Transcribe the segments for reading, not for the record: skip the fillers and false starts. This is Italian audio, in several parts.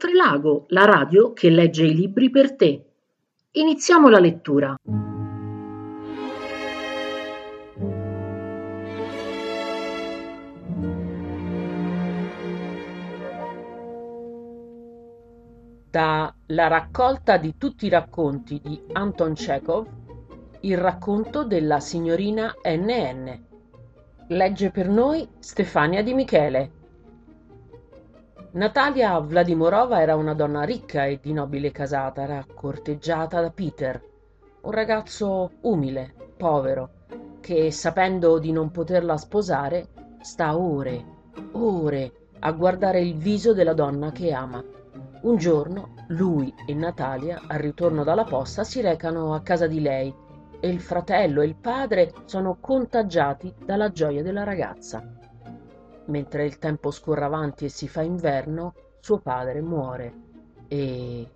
Oltrelago, la radio che legge i libri per te. Iniziamo la lettura. Da La raccolta di tutti i racconti di Anton Chekhov, il racconto della signorina NN. Legge per noi Stefania Di Michele. Natalia Vladimorova era una donna ricca e di nobile casata, era corteggiata da Peter, un ragazzo umile, povero, che sapendo di non poterla sposare, sta ore a guardare il viso della donna che ama. Un giorno lui e Natalia, al ritorno dalla posta, si recano a casa di lei e il fratello e il padre sono contagiati dalla gioia della ragazza. Mentre il tempo scorre avanti e si fa inverno, suo padre muore e...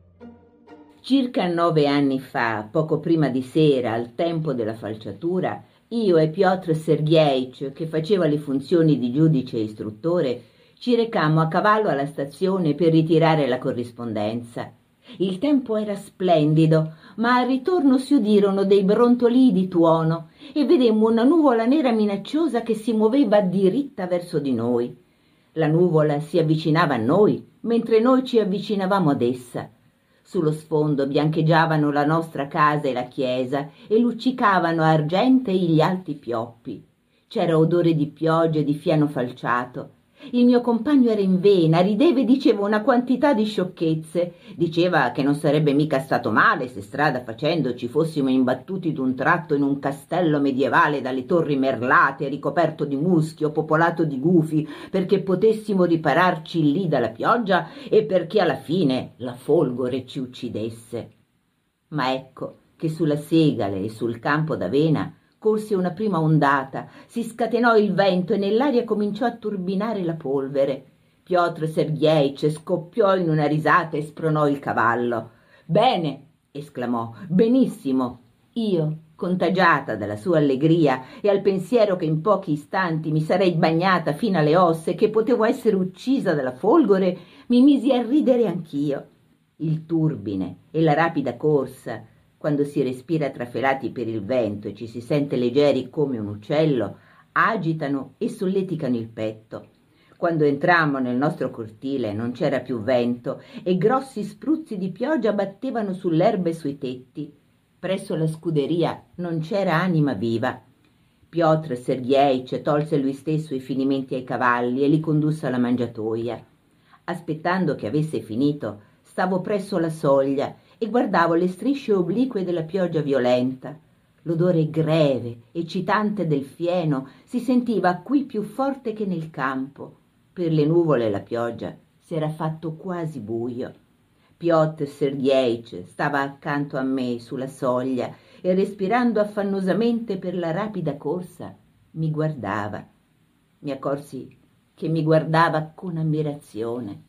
Circa 9 anni fa, poco prima di sera, al tempo della falciatura, io e Piotr Sergeich, che faceva le funzioni di giudice e istruttore, ci recammo a cavallo alla stazione per ritirare la corrispondenza. Il tempo era splendido, ma al ritorno si udirono dei brontolii di tuono e vedemmo una nuvola nera minacciosa che si muoveva diritta verso di noi. La nuvola si avvicinava a noi, mentre noi ci avvicinavamo ad essa. Sullo sfondo biancheggiavano la nostra casa e la chiesa e luccicavano argentei gli alti pioppi. C'era odore di pioggia e di fieno falciato. Il mio compagno era in vena, rideva e diceva una quantità di sciocchezze. Diceva che non sarebbe mica stato male se strada facendo ci fossimo imbattuti d'un tratto in un castello medievale dalle torri merlate, ricoperto di muschio, popolato di gufi, perché potessimo ripararci lì dalla pioggia e perché alla fine la folgore ci uccidesse. Ma ecco che sulla segale e sul campo d'avena corse una prima ondata, si scatenò il vento e nell'aria cominciò a turbinare la polvere. Piotr Sergeich scoppiò in una risata e spronò il cavallo. «Bene!» esclamò. «Benissimo!» Io, contagiata dalla sua allegria e al pensiero che in pochi istanti mi sarei bagnata fino alle ossa e che potevo essere uccisa dalla folgore, mi misi a ridere anch'io. Il turbine e la rapida corsa, quando si respira trafelati per il vento e ci si sente leggeri come un uccello, agitano e solleticano il petto. Quando entrammo nel nostro cortile non c'era più vento e grossi spruzzi di pioggia battevano sull'erba e sui tetti. Presso la scuderia non c'era anima viva. Piotr Sergeich tolse lui stesso i finimenti ai cavalli e li condusse alla mangiatoia. Aspettando che avesse finito, stavo presso la soglia e guardavo le strisce oblique della pioggia violenta. L'odore greve, eccitante del fieno si sentiva qui più forte che nel campo. Per le nuvole e la pioggia si era fatto quasi buio. Piotr Sergeich stava accanto a me sulla soglia e respirando affannosamente per la rapida corsa mi guardava. Mi accorsi che mi guardava con ammirazione.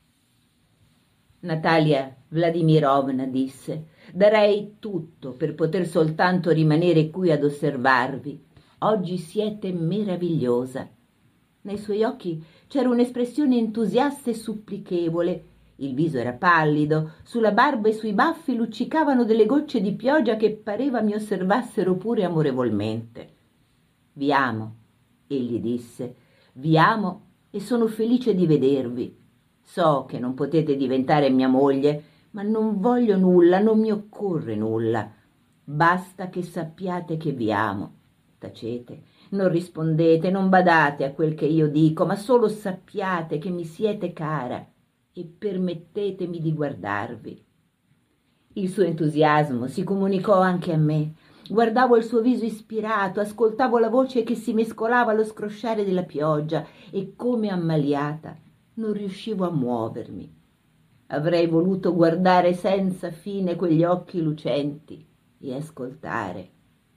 Natalia Vladimirovna disse: «Darei tutto per poter soltanto rimanere qui ad osservarvi. Oggi siete meravigliosa». Nei suoi occhi c'era un'espressione entusiasta e supplichevole. Il viso era pallido, sulla barba e sui baffi luccicavano delle gocce di pioggia che pareva mi osservassero pure amorevolmente. «Vi amo», egli disse, «vi amo e sono felice di vedervi. So che non potete diventare mia moglie, ma non voglio nulla, non mi occorre nulla. Basta che sappiate che vi amo. Tacete, non rispondete, non badate a quel che io dico, ma solo sappiate che mi siete cara e permettetemi di guardarvi». Il suo entusiasmo si comunicò anche a me. Guardavo il suo viso ispirato, ascoltavo la voce che si mescolava allo scrosciare della pioggia e, come ammaliata, non riuscivo a muovermi. Avrei voluto guardare senza fine quegli occhi lucenti e ascoltare.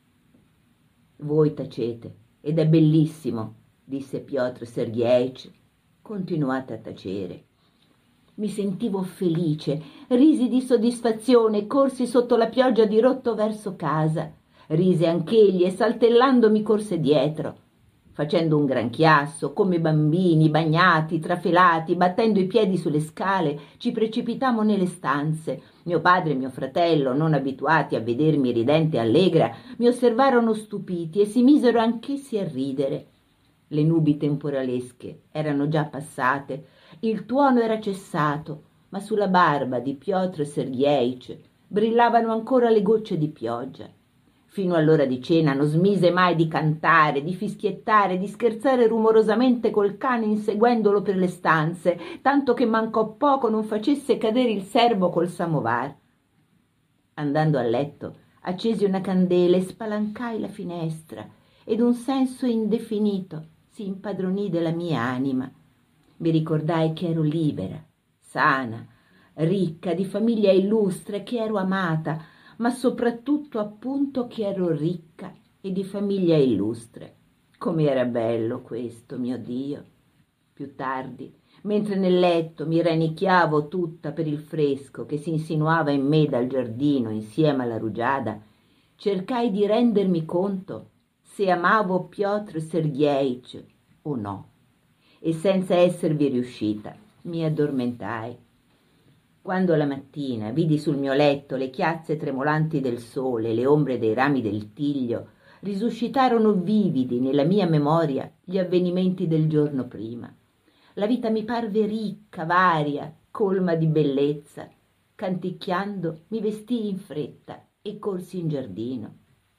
«Voi tacete, ed è bellissimo», disse Piotr Sergeich. «Continuate a tacere». Mi sentivo felice, risi di soddisfazione e corsi sotto la pioggia dirotto verso casa. Rise anch'egli e saltellando mi corse dietro. facendo un gran chiasso, come bambini, bagnati, trafelati, battendo i piedi sulle scale, ci precipitammo nelle stanze. Mio padre e mio fratello, non abituati a vedermi ridente e allegra, mi osservarono stupiti e si misero anch'essi a ridere. Le nubi temporalesche erano già passate, il tuono era cessato, ma sulla barba di Piotr Sergeich brillavano ancora le gocce di pioggia. Fino all'ora di cena non smise mai di cantare, di fischiettare, di scherzare rumorosamente col cane inseguendolo per le stanze, tanto che mancò poco non facesse cadere il servo col samovar. Andando a letto, accesi una candela e spalancai la finestra, ed un senso indefinito si impadronì della mia anima. Mi ricordai che ero libera, sana, ricca, di famiglia illustre, che ero amata, ma soprattutto appunto che ero ricca e di famiglia illustre. Come era bello questo, mio Dio! Più tardi, mentre nel letto mi rannicchiavo tutta per il fresco che si insinuava in me dal giardino insieme alla rugiada, cercai di rendermi conto se amavo Piotr Sergeich o no, e senza esservi riuscita mi addormentai. Quando la mattina vidi sul mio letto le chiazze tremolanti del sole e le ombre dei rami del tiglio, risuscitarono vividi nella mia memoria gli avvenimenti del giorno prima. La vita mi parve ricca, varia, colma di bellezza. Canticchiando mi vestii in fretta e corsi in giardino.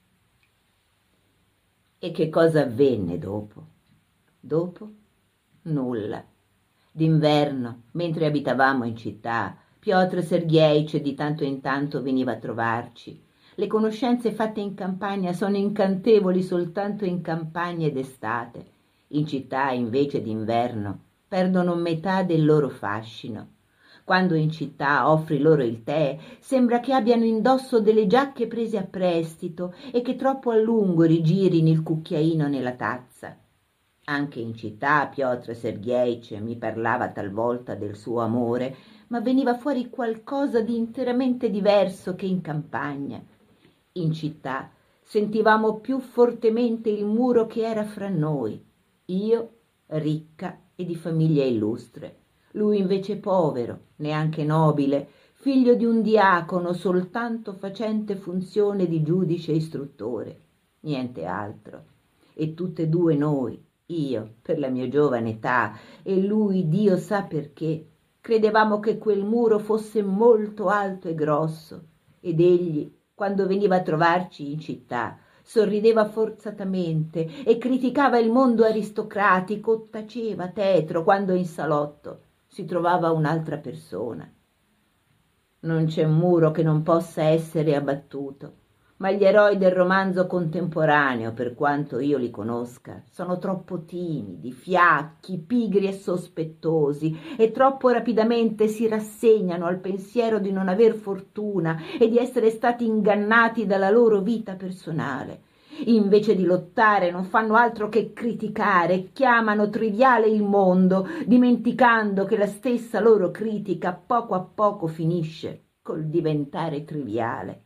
E che cosa avvenne dopo? Dopo? Nulla. D'inverno, mentre abitavamo in città, Piotr Sergeich di tanto in tanto veniva a trovarci. Le conoscenze fatte in campagna sono incantevoli soltanto in campagna ed estate. In città, invece d'inverno, perdono metà del loro fascino. Quando in città offri loro il tè, sembra che abbiano indosso delle giacche prese a prestito e che troppo a lungo rigirino il cucchiaino nella tazza. Anche in città Piotr Sergeich mi parlava talvolta del suo amore, ma veniva fuori qualcosa di interamente diverso che in campagna. In città sentivamo più fortemente il muro che era fra noi, io ricca e di famiglia illustre, lui invece povero, neanche nobile, figlio di un diacono soltanto facente funzione di giudice istruttore, niente altro. E tutte e due noi, io per la mia giovane età e lui Dio sa perché, credevamo che quel muro fosse molto alto e grosso, ed egli, quando veniva a trovarci in città, sorrideva forzatamente e criticava il mondo aristocratico, taceva tetro quando in salotto si trovava un'altra persona. Non c'è muro che non possa essere abbattuto, ma gli eroi del romanzo contemporaneo, per quanto io li conosca, sono troppo timidi, fiacchi, pigri e sospettosi, e troppo rapidamente si rassegnano al pensiero di non aver fortuna e di essere stati ingannati dalla loro vita personale. Invece di lottare non fanno altro che criticare, chiamano triviale il mondo, dimenticando che la stessa loro critica a poco finisce col diventare triviale.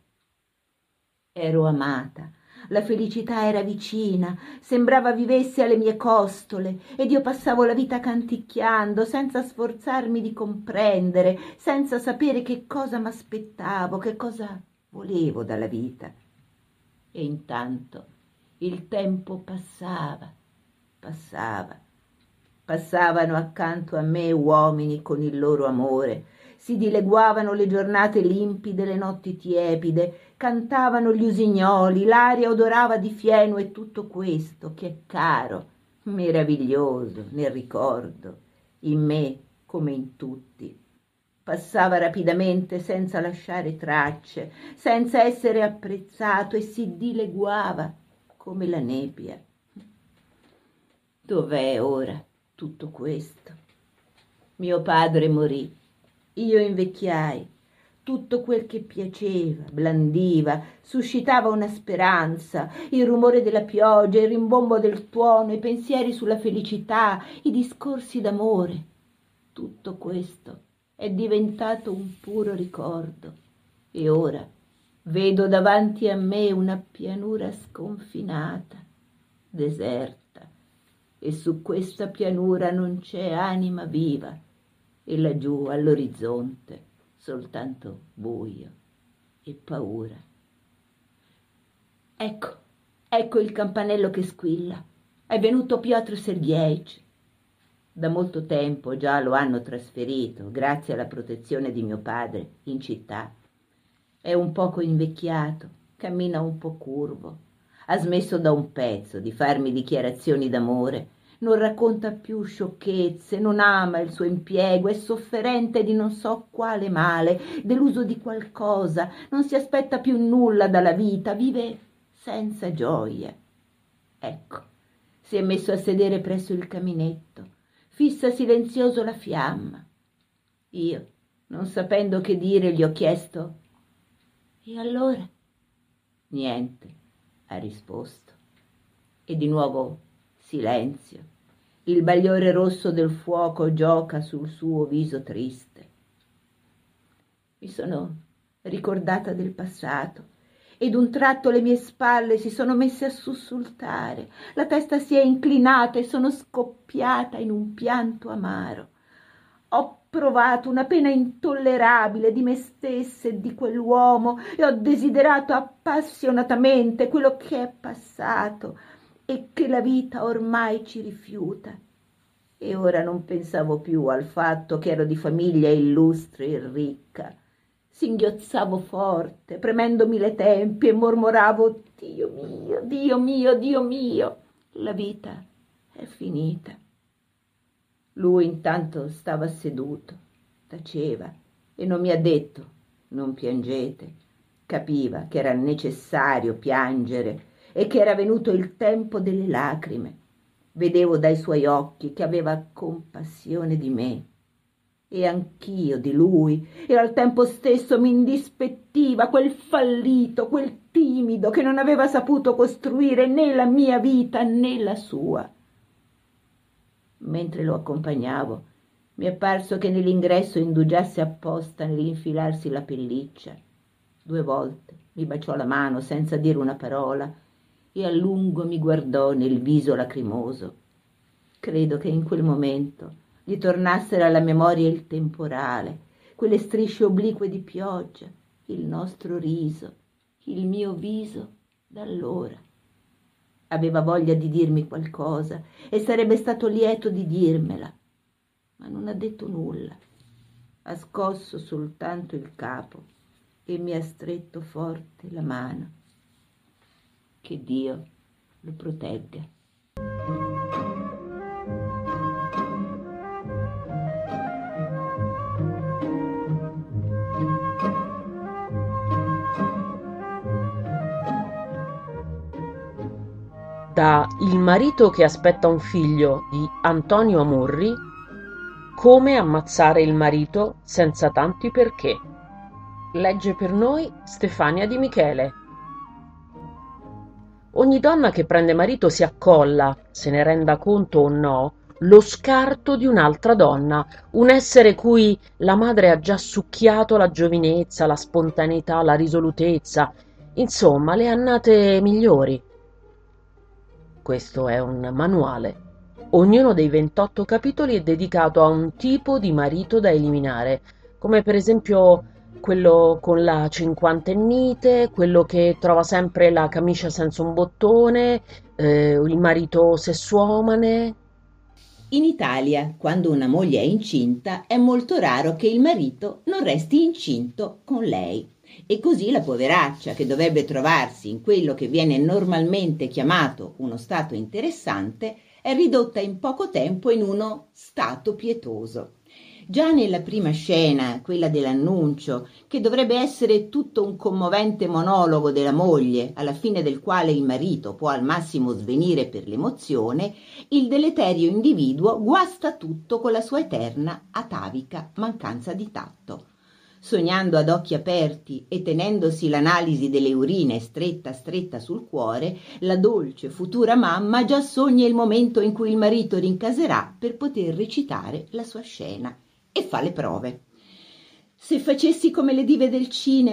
Ero amata, la felicità era vicina, sembrava vivesse alle mie costole, ed io passavo la vita canticchiando, senza sforzarmi di comprendere, senza sapere che cosa m'aspettavo, che cosa volevo dalla vita. E intanto il tempo passavano accanto a me uomini con il loro amore, si dileguavano le giornate limpide, le notti tiepide, cantavano gli usignoli, l'aria odorava di fieno, e tutto questo che è caro, meraviglioso nel ricordo, in me come in tutti, passava rapidamente senza lasciare tracce, senza essere apprezzato, e si dileguava come la nebbia. Dov'è ora tutto questo? Mio padre morì, io invecchiai. Tutto quel che piaceva, blandiva, suscitava una speranza, il rumore della pioggia, il rimbombo del tuono, i pensieri sulla felicità, i discorsi d'amore. Tutto questo è diventato un puro ricordo, e ora vedo davanti a me una pianura sconfinata, deserta, e su questa pianura non c'è anima viva, e laggiù all'orizzonte soltanto buio e paura. Ecco, ecco il campanello che squilla. È venuto Piotr Sergeevich. Da molto tempo già lo hanno trasferito, grazie alla protezione di mio padre, in città. È un poco invecchiato, cammina un po' curvo, ha smesso da un pezzo di farmi dichiarazioni d'amore, non racconta più sciocchezze, non ama il suo impiego, è sofferente di non so quale male, deluso di qualcosa, non si aspetta più nulla dalla vita, vive senza gioia. Ecco, si è messo a sedere presso il caminetto, fissa silenzioso la fiamma. Io, non sapendo che dire, gli ho chiesto: «E allora?» «Niente», ha risposto. E di nuovo silenzio. Il bagliore rosso del fuoco gioca sul suo viso triste. Mi sono ricordata del passato e d'un tratto le mie spalle si sono messe a sussultare, la testa si è inclinata e sono scoppiata in un pianto amaro. Ho provato una pena intollerabile di me stessa e di quell'uomo e ho desiderato appassionatamente quello che è passato e che la vita ormai ci rifiuta. E ora non pensavo più al fatto che ero di famiglia illustre e ricca. Singhiozzavo forte, premendomi le tempie, e mormoravo: «Dio mio, Dio mio, Dio mio, la vita è finita». Lui intanto stava seduto, taceva e non mi ha detto: «Non piangete». Capiva che era necessario piangere e che era venuto il tempo delle lacrime. Vedevo dai suoi occhi che aveva compassione di me e anch'io di lui, e al tempo stesso mi indispettiva quel fallito, quel timido che non aveva saputo costruire né la mia vita né la sua. Mentre lo accompagnavo, mi è parso che nell'ingresso indugiasse apposta nell'infilarsi la pelliccia. 2 volte mi baciò la mano senza dire una parola e a lungo mi guardò nel viso lacrimoso. Credo che in quel momento gli tornassero alla memoria il temporale, quelle strisce oblique di pioggia, il nostro riso, il mio viso d'allora. Aveva voglia di dirmi qualcosa e sarebbe stato lieto di dirmela, ma non ha detto nulla. Ha scosso soltanto il capo e mi ha stretto forte la mano. Che Dio lo protegga. Da Il marito che aspetta un figlio di Antonio Amurri, come ammazzare il marito senza tanti perché. Legge per noi Stefania Di Michele. Ogni donna che prende marito si accolla, se ne renda conto o no, lo scarto di un'altra donna, un essere cui la madre ha già succhiato la giovinezza, la spontaneità, la risolutezza, insomma le annate migliori. Questo è un manuale. Ognuno dei 28 capitoli è dedicato a un tipo di marito da eliminare, come per esempio quello con la cinquantennite, quello che trova sempre la camicia senza un bottone, il marito sessuomane. In Italia, quando una moglie è incinta, è molto raro che il marito non resti incinto con lei. E così la poveraccia, che dovrebbe trovarsi in quello che viene normalmente chiamato uno stato interessante, è ridotta in poco tempo in uno stato pietoso. Già nella prima scena, quella dell'annuncio, che dovrebbe essere tutto un commovente monologo della moglie, alla fine del quale il marito può al massimo svenire per l'emozione, il deleterio individuo guasta tutto con la sua eterna atavica mancanza di tatto. Sognando ad occhi aperti e tenendosi l'analisi delle urine stretta stretta sul cuore, la dolce futura mamma già sogna il momento in cui il marito rincaserà per poter recitare la sua scena e fa le prove. Se facessi come le dive del cinema,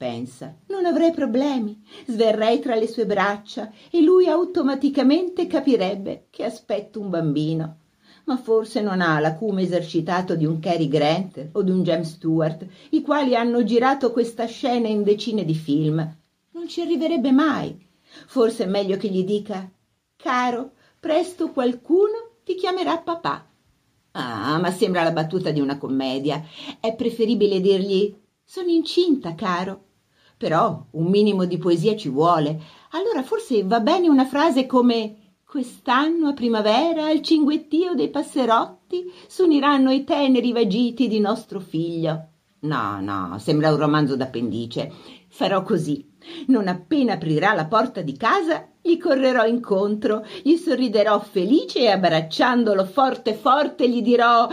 pensa, non avrei problemi, sverrei tra le sue braccia e lui automaticamente capirebbe che aspetto un bambino. Ma forse non ha l'acume esercitato di un Cary Grant o di un James Stewart, i quali hanno girato questa scena in decine di film. Non ci arriverebbe mai. Forse è meglio che gli dica: caro, presto qualcuno ti chiamerà papà. Ah, ma sembra la battuta di una commedia. È preferibile dirgli: sono incinta, caro. Però un minimo di poesia ci vuole. Allora forse va bene una frase come: quest'anno a primavera al cinguettio dei passerotti s'uniranno i teneri vagiti di nostro figlio. No, sembra un romanzo d'appendice. Farò così. Non appena aprirà la porta di casa, gli correrò incontro, gli sorriderò felice e abbracciandolo forte forte gli dirò...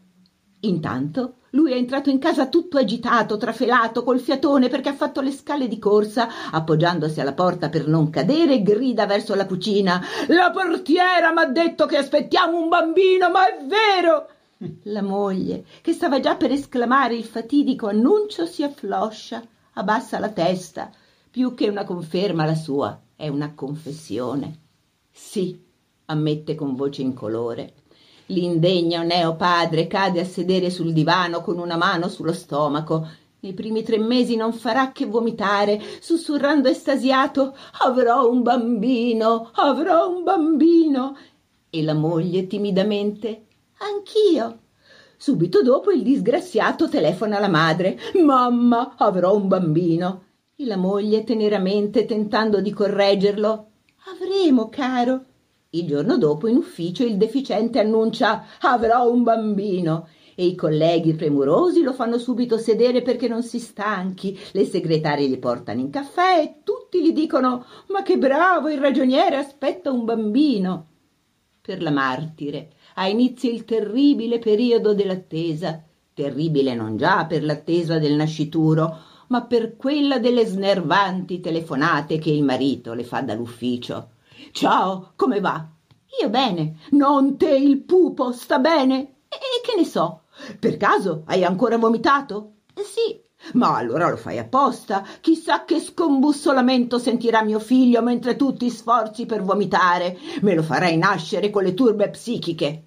Intanto lui è entrato in casa tutto agitato, trafelato, col fiatone perché ha fatto le scale di corsa, appoggiandosi alla porta per non cadere, grida verso la cucina: la portiera m'ha detto che aspettiamo un bambino, ma è vero! La moglie, che stava già per esclamare il fatidico annuncio, si affloscia, abbassa la testa. Più che una conferma la sua, è una confessione. Sì, ammette con voce incolore. L'indegno neopadre cade a sedere sul divano con una mano sullo stomaco. Nei primi 3 mesi non farà che vomitare, sussurrando estasiato: avrò un bambino, avrò un bambino. E la moglie timidamente: anch'io. Subito dopo il disgraziato telefona alla madre: mamma, avrò un bambino. E la moglie teneramente, tentando di correggerlo: avremo, caro. Il giorno dopo in ufficio il deficiente annuncia: avrò un bambino. E i colleghi premurosi lo fanno subito sedere perché non si stanchi. Le segretarie gli portano in caffè e tutti gli dicono: ma che bravo, il ragioniere aspetta un bambino. Per la martire ha inizio il terribile periodo dell'attesa, terribile non già per l'attesa del nascituro, ma per quella delle snervanti telefonate che il marito le fa dall'ufficio. Ciao, come va? Io bene. Non te, il pupo, sta bene? E che ne so? Per caso hai ancora vomitato? Sì. Ma allora lo fai apposta. Chissà che scombussolamento sentirà mio figlio mentre tu ti sforzi per vomitare. Me lo farai nascere con le turbe psichiche.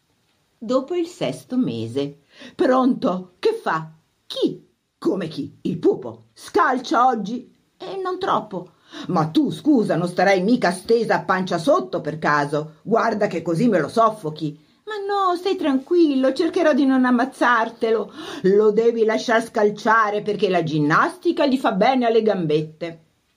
Dopo il 6° mese. Pronto? Che fa? Chi? Come chi? Il pupo. Scalcia oggi? Non troppo. Ma tu, scusa, non starai mica stesa a pancia sotto per caso? Guarda che così me lo soffochi. Ma no, stai tranquillo, cercherò di non ammazzartelo. Lo devi lasciar scalciare perché la ginnastica gli fa bene alle gambette.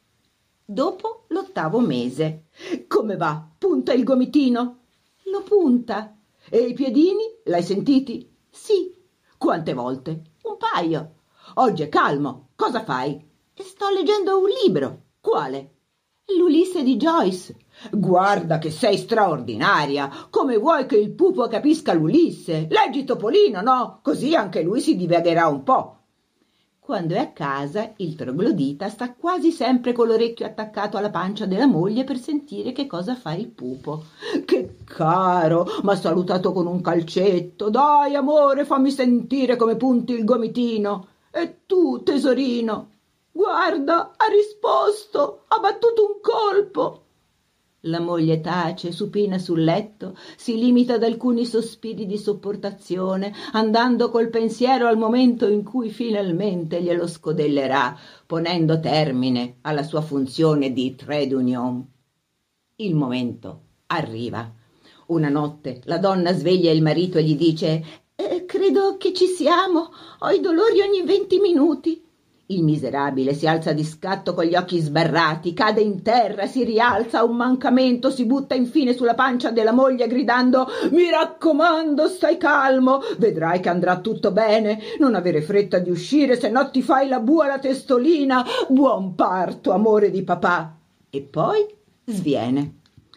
Dopo l'8° mese. Come va? Punta il gomitino? Lo punta. E i piedini? L'hai sentiti? Sì. Quante volte? Un paio. Oggi è calmo. Cosa fai? Sto leggendo un libro. Quale? L'Ulisse di Joyce. Guarda che sei straordinaria. Come vuoi che il pupo capisca l'Ulisse? Leggi Topolino, no? Così anche lui si divagherà un po'. Quando è a casa, il troglodita sta quasi sempre con l'orecchio attaccato alla pancia della moglie per sentire che cosa fa il pupo. Che caro, m'ha salutato con un calcetto. Dai, amore, fammi sentire come punti il gomitino. E tu, tesorino? Guarda, ha risposto, ha battuto un colpo. La moglie tace, supina sul letto, si limita ad alcuni sospiri di sopportazione, andando col pensiero al momento in cui finalmente glielo scodellerà, ponendo termine alla sua funzione di trade union. Il momento arriva. Una notte la donna sveglia il marito e gli dice: credo che ci siamo, ho i dolori ogni 20 minuti. Il miserabile si alza di scatto con gli occhi sbarrati, cade in terra, si rialza a un mancamento, si butta infine sulla pancia della moglie gridando: mi raccomando, stai calmo, vedrai che andrà tutto bene, non avere fretta di uscire, se no ti fai la bua alla testolina, buon parto, amore di papà. E poi sviene.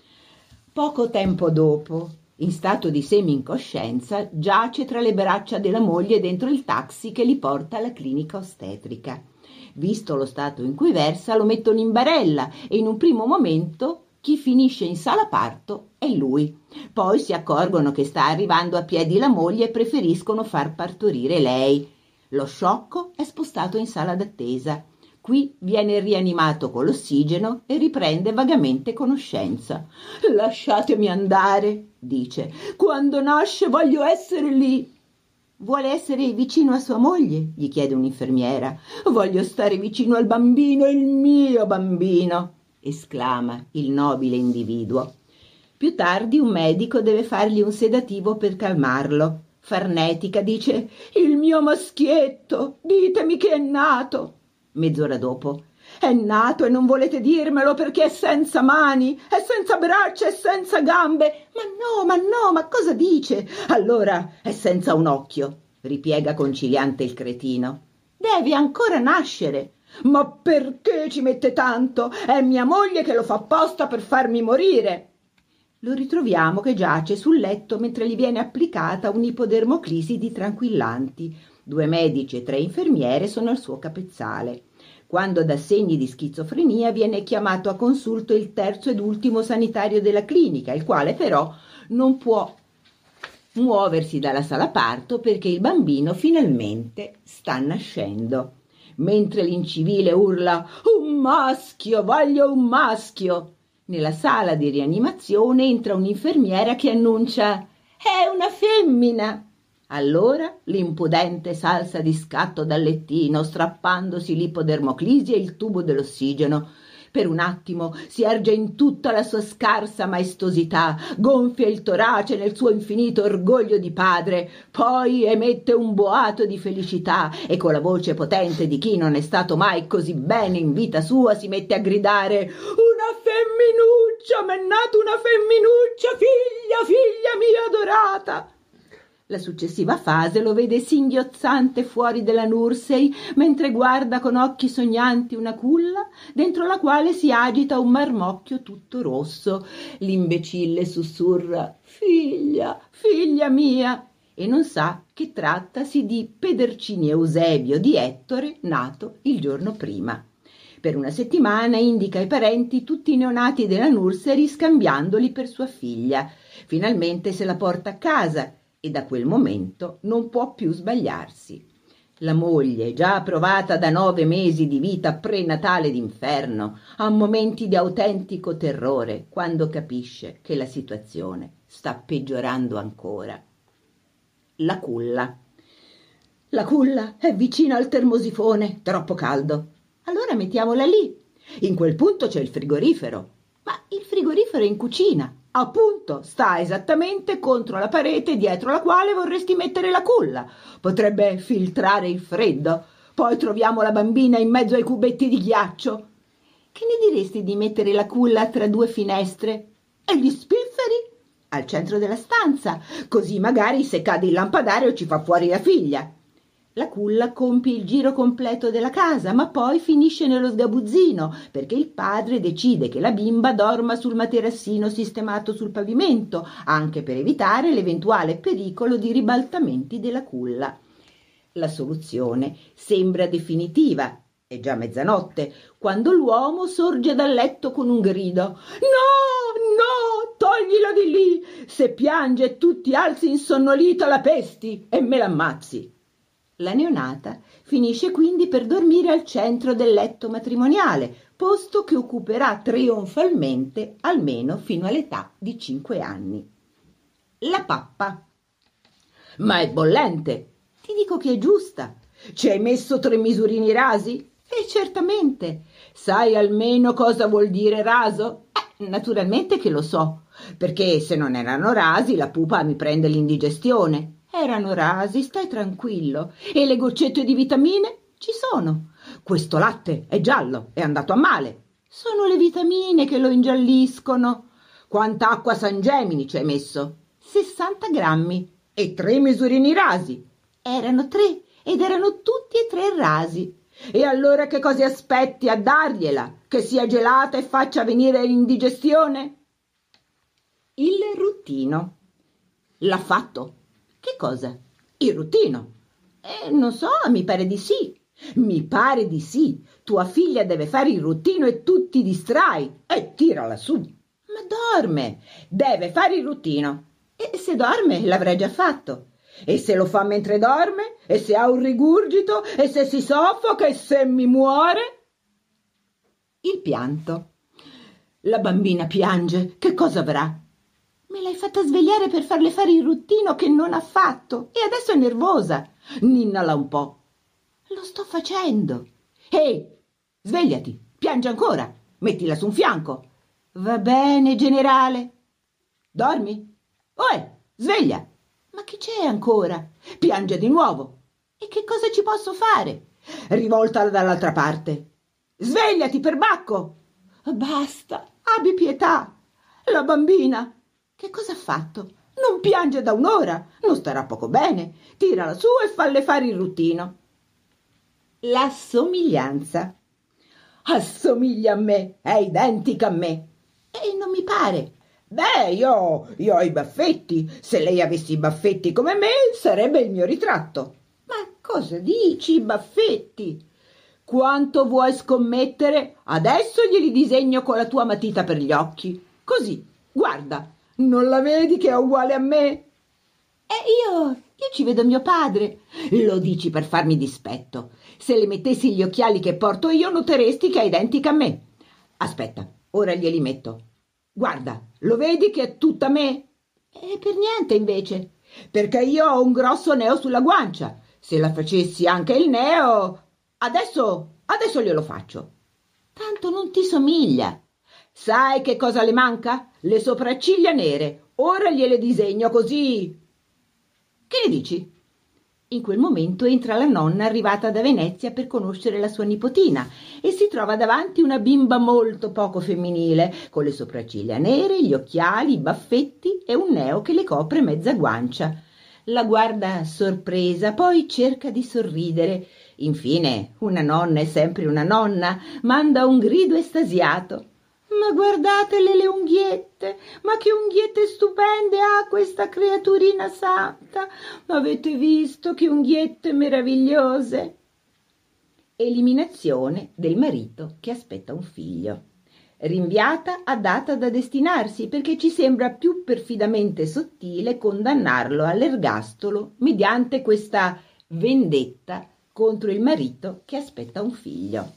Poco tempo dopo, in stato di semi-incoscienza, giace tra le braccia della moglie dentro il taxi che li porta alla clinica ostetrica. Visto lo stato in cui versa, lo mettono in barella e in un primo momento chi finisce in sala parto è lui. Poi si accorgono che sta arrivando a piedi la moglie e preferiscono far partorire lei. Lo sciocco è spostato in sala d'attesa. Qui viene rianimato con l'ossigeno e riprende vagamente conoscenza. «Lasciatemi andare», dice. «Quando nasce voglio essere lì». «Vuole essere vicino a sua moglie?» gli chiede un'infermiera. «Voglio stare vicino al bambino, il mio bambino», esclama il nobile individuo. Più tardi un medico deve fargli un sedativo per calmarlo. Farnetica dice: «Il mio maschietto, ditemi che è nato». Mezz'ora dopo: «È nato e non volete dirmelo perché è senza mani, è senza braccia, è senza gambe». Ma no, ma cosa dice?» «Allora è senza un occhio», ripiega conciliante il cretino. «Deve ancora nascere». «Ma perché ci mette tanto? È mia moglie che lo fa apposta per farmi morire». Lo ritroviamo che giace sul letto mentre gli viene applicata un'ipodermoclisi di tranquillanti. 2 medici e 3 infermiere sono al suo capezzale. Quando dà segni di schizofrenia viene chiamato a consulto il terzo ed ultimo sanitario della clinica, il quale però non può muoversi dalla sala parto perché il bambino finalmente sta nascendo. Mentre l'incivile urla «Un maschio, voglio un maschio!», nella sala di rianimazione entra un'infermiera che annuncia «È una femmina!». Allora l'impudente salsa di scatto dal lettino, strappandosi l'ipodermoclisi e il tubo dell'ossigeno. Per un attimo si erge in tutta la sua scarsa maestosità, gonfia il torace nel suo infinito orgoglio di padre, poi emette un boato di felicità e con la voce potente di chi non è stato mai così bene in vita sua si mette a gridare «Una femminuccia, m'è nata una femminuccia, figlia mia adorata!». La successiva fase lo vede singhiozzante fuori della Nursey mentre guarda con occhi sognanti una culla dentro la quale si agita un marmocchio tutto rosso. L'imbecille sussurra «Figlia mia!» e non sa che trattasi di Pedercini Eusebio di Ettore, nato il giorno prima. Per una settimana indica ai parenti tutti i neonati della nursery scambiandoli per sua figlia. Finalmente se la porta a casa e da quel momento non può più sbagliarsi. La moglie, già provata da 9 mesi di vita prenatale d'inferno, ha momenti di autentico terrore quando capisce che la situazione sta peggiorando ancora. La culla. La culla è vicina al termosifone, troppo caldo. Allora mettiamola lì. In quel punto c'è il frigorifero. Ma il frigorifero è in cucina. Appunto, sta esattamente contro la parete dietro la quale vorresti mettere la culla. Potrebbe filtrare il freddo. Poi troviamo la bambina in mezzo ai cubetti di ghiaccio. Che ne diresti di mettere la culla tra 2 finestre? E gli spifferi? Al centro della stanza, così magari se cade il lampadario ci fa fuori la figlia. La culla compie il giro completo della casa, ma poi finisce nello sgabuzzino, perché il padre decide che la bimba dorma sul materassino sistemato sul pavimento, anche per evitare l'eventuale pericolo di ribaltamenti della culla. La soluzione sembra definitiva. È già mezzanotte, quando l'uomo sorge dal letto con un grido. No, toglilo di lì! Se piange tu ti alzi insonnolito la pesti e me l'ammazzi. La neonata finisce quindi per dormire al centro del letto matrimoniale, posto che occuperà trionfalmente almeno fino all'età di 5 anni. La pappa. Ma è bollente. Ti dico che è giusta. Ci hai messo 3 misurini rasi? Certamente. Sai almeno cosa vuol dire raso? Naturalmente che lo so, perché se non erano rasi la pupa mi prende l'indigestione. Erano rasi, stai tranquillo. E le goccette di vitamine? Ci sono. Questo latte è giallo, è andato a male. Sono le vitamine che lo ingialliscono. Quanta acqua San Gemini ci hai messo? 60 grammi. E 3 misurini rasi? Erano 3 ed erano tutti e 3 rasi. E allora che cosa aspetti a dargliela? Che sia gelata e faccia venire l'indigestione? Il ruttino. L'ha fatto. Che cosa? Il ruttino. Non so, mi pare di sì. Mi pare di sì. Tua figlia deve fare il ruttino e tu ti distrai. E tirala su. Ma dorme. Deve fare il ruttino. E se dorme l'avrà già fatto. E se lo fa mentre dorme? E se ha un rigurgito? E se si soffoca? E se mi muore? Il pianto. La bambina piange, che cosa avrà? Me l'hai fatta svegliare per farle fare il ruttino che non ha fatto e adesso è nervosa. Ninnala un po'. Lo sto facendo. Ehi, svegliati, piange ancora. Mettila su un fianco. Va bene, generale. Dormi? Sveglia. Ma che c'è ancora? Piange di nuovo. E che cosa ci posso fare? Rivoltala dall'altra parte. Svegliati, perbacco. Basta, abbi pietà. La bambina, che cosa ha fatto? Non piange da un'ora, non starà poco bene. Tirala su e falle fare il ruttino. La somiglianza. Assomiglia a me, è identica a me. E non mi pare. Beh, io ho i baffetti. Se lei avesse i baffetti come me, sarebbe il mio ritratto. Ma cosa dici, i baffetti? Quanto vuoi scommettere? Adesso glieli disegno con la tua matita per gli occhi. Così, guarda, non la vedi che è uguale a me? Io ci vedo mio padre. Lo dici per farmi dispetto. Se le mettessi gli occhiali che porto io, noteresti che è identica a me. Aspetta, ora glieli metto. Guarda, lo vedi che è tutta me? E per niente, invece. Perché io ho un grosso neo sulla guancia. Se la facessi anche il neo... Adesso glielo faccio. Tanto non ti somiglia. Sai che cosa le manca? Le sopracciglia nere. Ora gliele disegno così. Che ne dici? In quel momento entra la nonna arrivata da Venezia per conoscere la sua nipotina e si trova davanti una bimba molto poco femminile, con le sopracciglia nere, gli occhiali, i baffetti e un neo che le copre mezza guancia. La guarda sorpresa, poi cerca di sorridere. Infine, una nonna è sempre una nonna, manda un grido estasiato. Ma guardatele le unghiette, ma che unghiette stupende ha questa creaturina santa! Avete visto che unghiette meravigliose? Eliminazione del marito che aspetta un figlio. Rinviata a data da destinarsi perché ci sembra più perfidamente sottile condannarlo all'ergastolo mediante questa vendetta contro il marito che aspetta un figlio.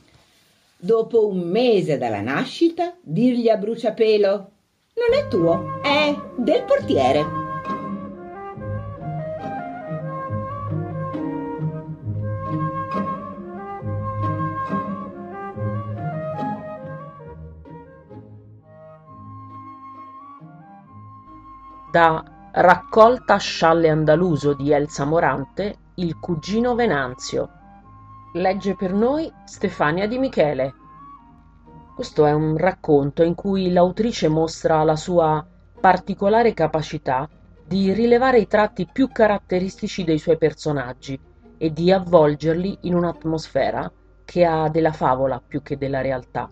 Dopo un mese dalla nascita, dirgli a bruciapelo: non è tuo, è del portiere. Da Raccolta scialle andaluso di Elsa Morante, Il cugino Venanzio. Legge per noi Stefania Di Michele. Questo è un racconto in cui l'autrice mostra la sua particolare capacità di rilevare i tratti più caratteristici dei suoi personaggi e di avvolgerli in un'atmosfera che ha della favola più che della realtà.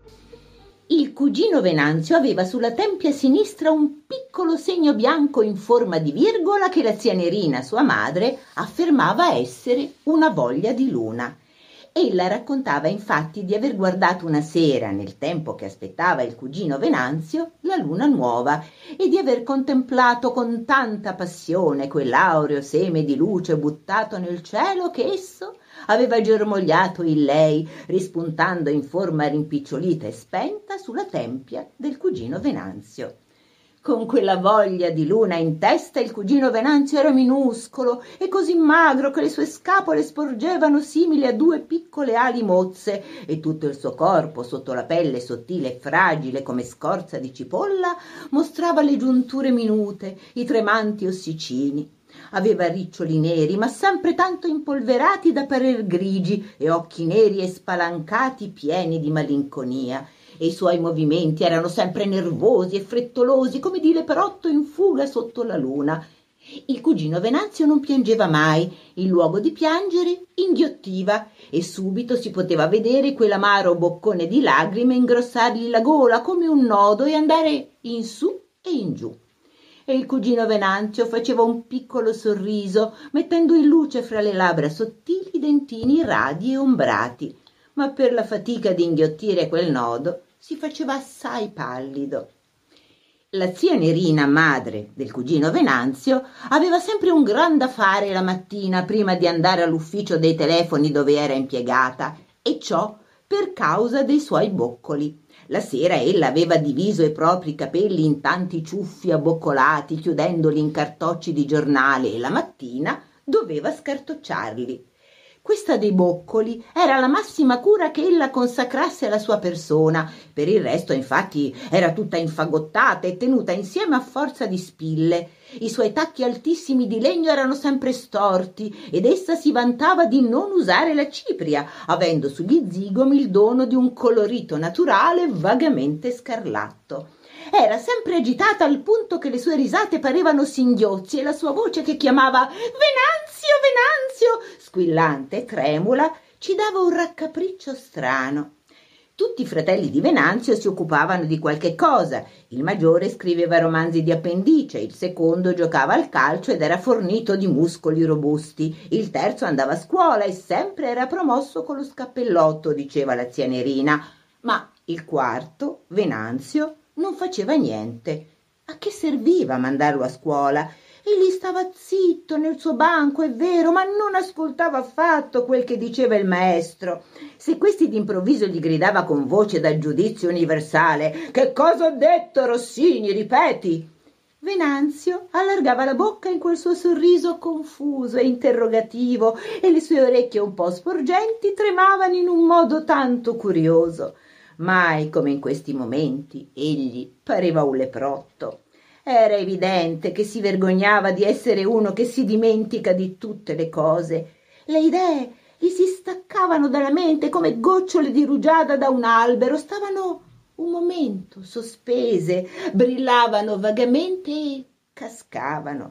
Il cugino Venanzio aveva sulla tempia sinistra un piccolo segno bianco in forma di virgola che la zia Nerina, sua madre, affermava essere una voglia di luna. Ella raccontava infatti di aver guardato una sera, nel tempo che aspettava il cugino Venanzio, la luna nuova e di aver contemplato con tanta passione quell'aureo seme di luce buttato nel cielo che esso aveva germogliato in lei, rispuntando in forma rimpicciolita e spenta sulla tempia del cugino Venanzio. Con quella voglia di luna in testa il cugino Venanzio era minuscolo e così magro che le sue scapole sporgevano simili a due piccole ali mozze e tutto il suo corpo, sotto la pelle sottile e fragile come scorza di cipolla, mostrava le giunture minute, i tremanti ossicini. Aveva riccioli neri, ma sempre tanto impolverati da parer grigi, e occhi neri e spalancati pieni di malinconia, e i suoi movimenti erano sempre nervosi e frettolosi, come di leperotto in fuga sotto la luna. Il cugino Venanzio non piangeva mai, in luogo di piangere inghiottiva, e subito si poteva vedere quell'amaro boccone di lagrime ingrossargli la gola come un nodo e andare in su e in giù. E il cugino Venanzio faceva un piccolo sorriso, mettendo in luce fra le labbra sottili i dentini radi e ombrati, ma per la fatica di inghiottire quel nodo si faceva assai pallido. La zia Nerina, madre del cugino Venanzio, aveva sempre un gran da fare la mattina prima di andare all'ufficio dei telefoni dove era impiegata, e ciò per causa dei suoi boccoli. La sera ella aveva diviso i propri capelli in tanti ciuffi abboccolati, chiudendoli in cartocci di giornale, e la mattina doveva scartocciarli. Questa dei boccoli era la massima cura che ella consacrasse alla sua persona. Per il resto, infatti, era tutta infagottata e tenuta insieme a forza di spille. I suoi tacchi altissimi di legno erano sempre storti ed essa si vantava di non usare la cipria, avendo sugli zigomi il dono di un colorito naturale vagamente scarlatto. Era sempre agitata al punto che le sue risate parevano singhiozzi e la sua voce che chiamava «Venanzio, Venanzio!» squillante e tremula, ci dava un raccapriccio strano. Tutti i fratelli di Venanzio si occupavano di qualche cosa. Il maggiore scriveva romanzi di appendice, il secondo giocava al calcio ed era fornito di muscoli robusti, il terzo andava a scuola e sempre era promosso con lo scappellotto, diceva la zia Nerina, ma il quarto, Venanzio, non faceva niente. A che serviva mandarlo a scuola? Egli stava zitto nel suo banco, è vero, ma non ascoltava affatto quel che diceva il maestro. Se questi d'improvviso gli gridava con voce da giudizio universale «Che cosa ho detto, Rossini? Ripeti!» Venanzio allargava la bocca in quel suo sorriso confuso e interrogativo e le sue orecchie un po' sporgenti tremavano in un modo tanto curioso. Mai come in questi momenti egli pareva un leprotto. Era evidente che si vergognava di essere uno che si dimentica di tutte le cose. Le idee gli si staccavano dalla mente come gocciole di rugiada da un albero, stavano un momento sospese, brillavano vagamente e cascavano.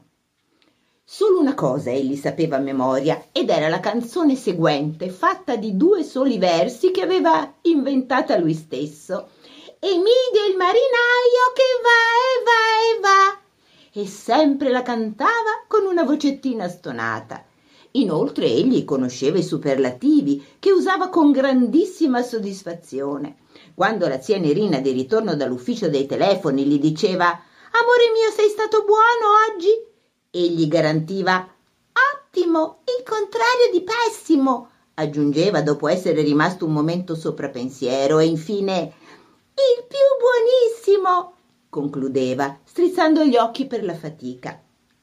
Solo una cosa egli sapeva a memoria, ed era la canzone seguente, fatta di 2 soli versi che aveva inventata lui stesso. «Emidio il marinaio che va e va e va», e sempre la cantava con una vocettina stonata. Inoltre egli conosceva i superlativi che usava con grandissima soddisfazione. Quando la zia Nerina di ritorno dall'ufficio dei telefoni gli diceva «Amore mio, sei stato buono oggi?» egli garantiva «Ottimo, il contrario di pessimo», aggiungeva dopo essere rimasto un momento sopra pensiero e infine «Il più buonissimo», concludeva, strizzando gli occhi per la fatica.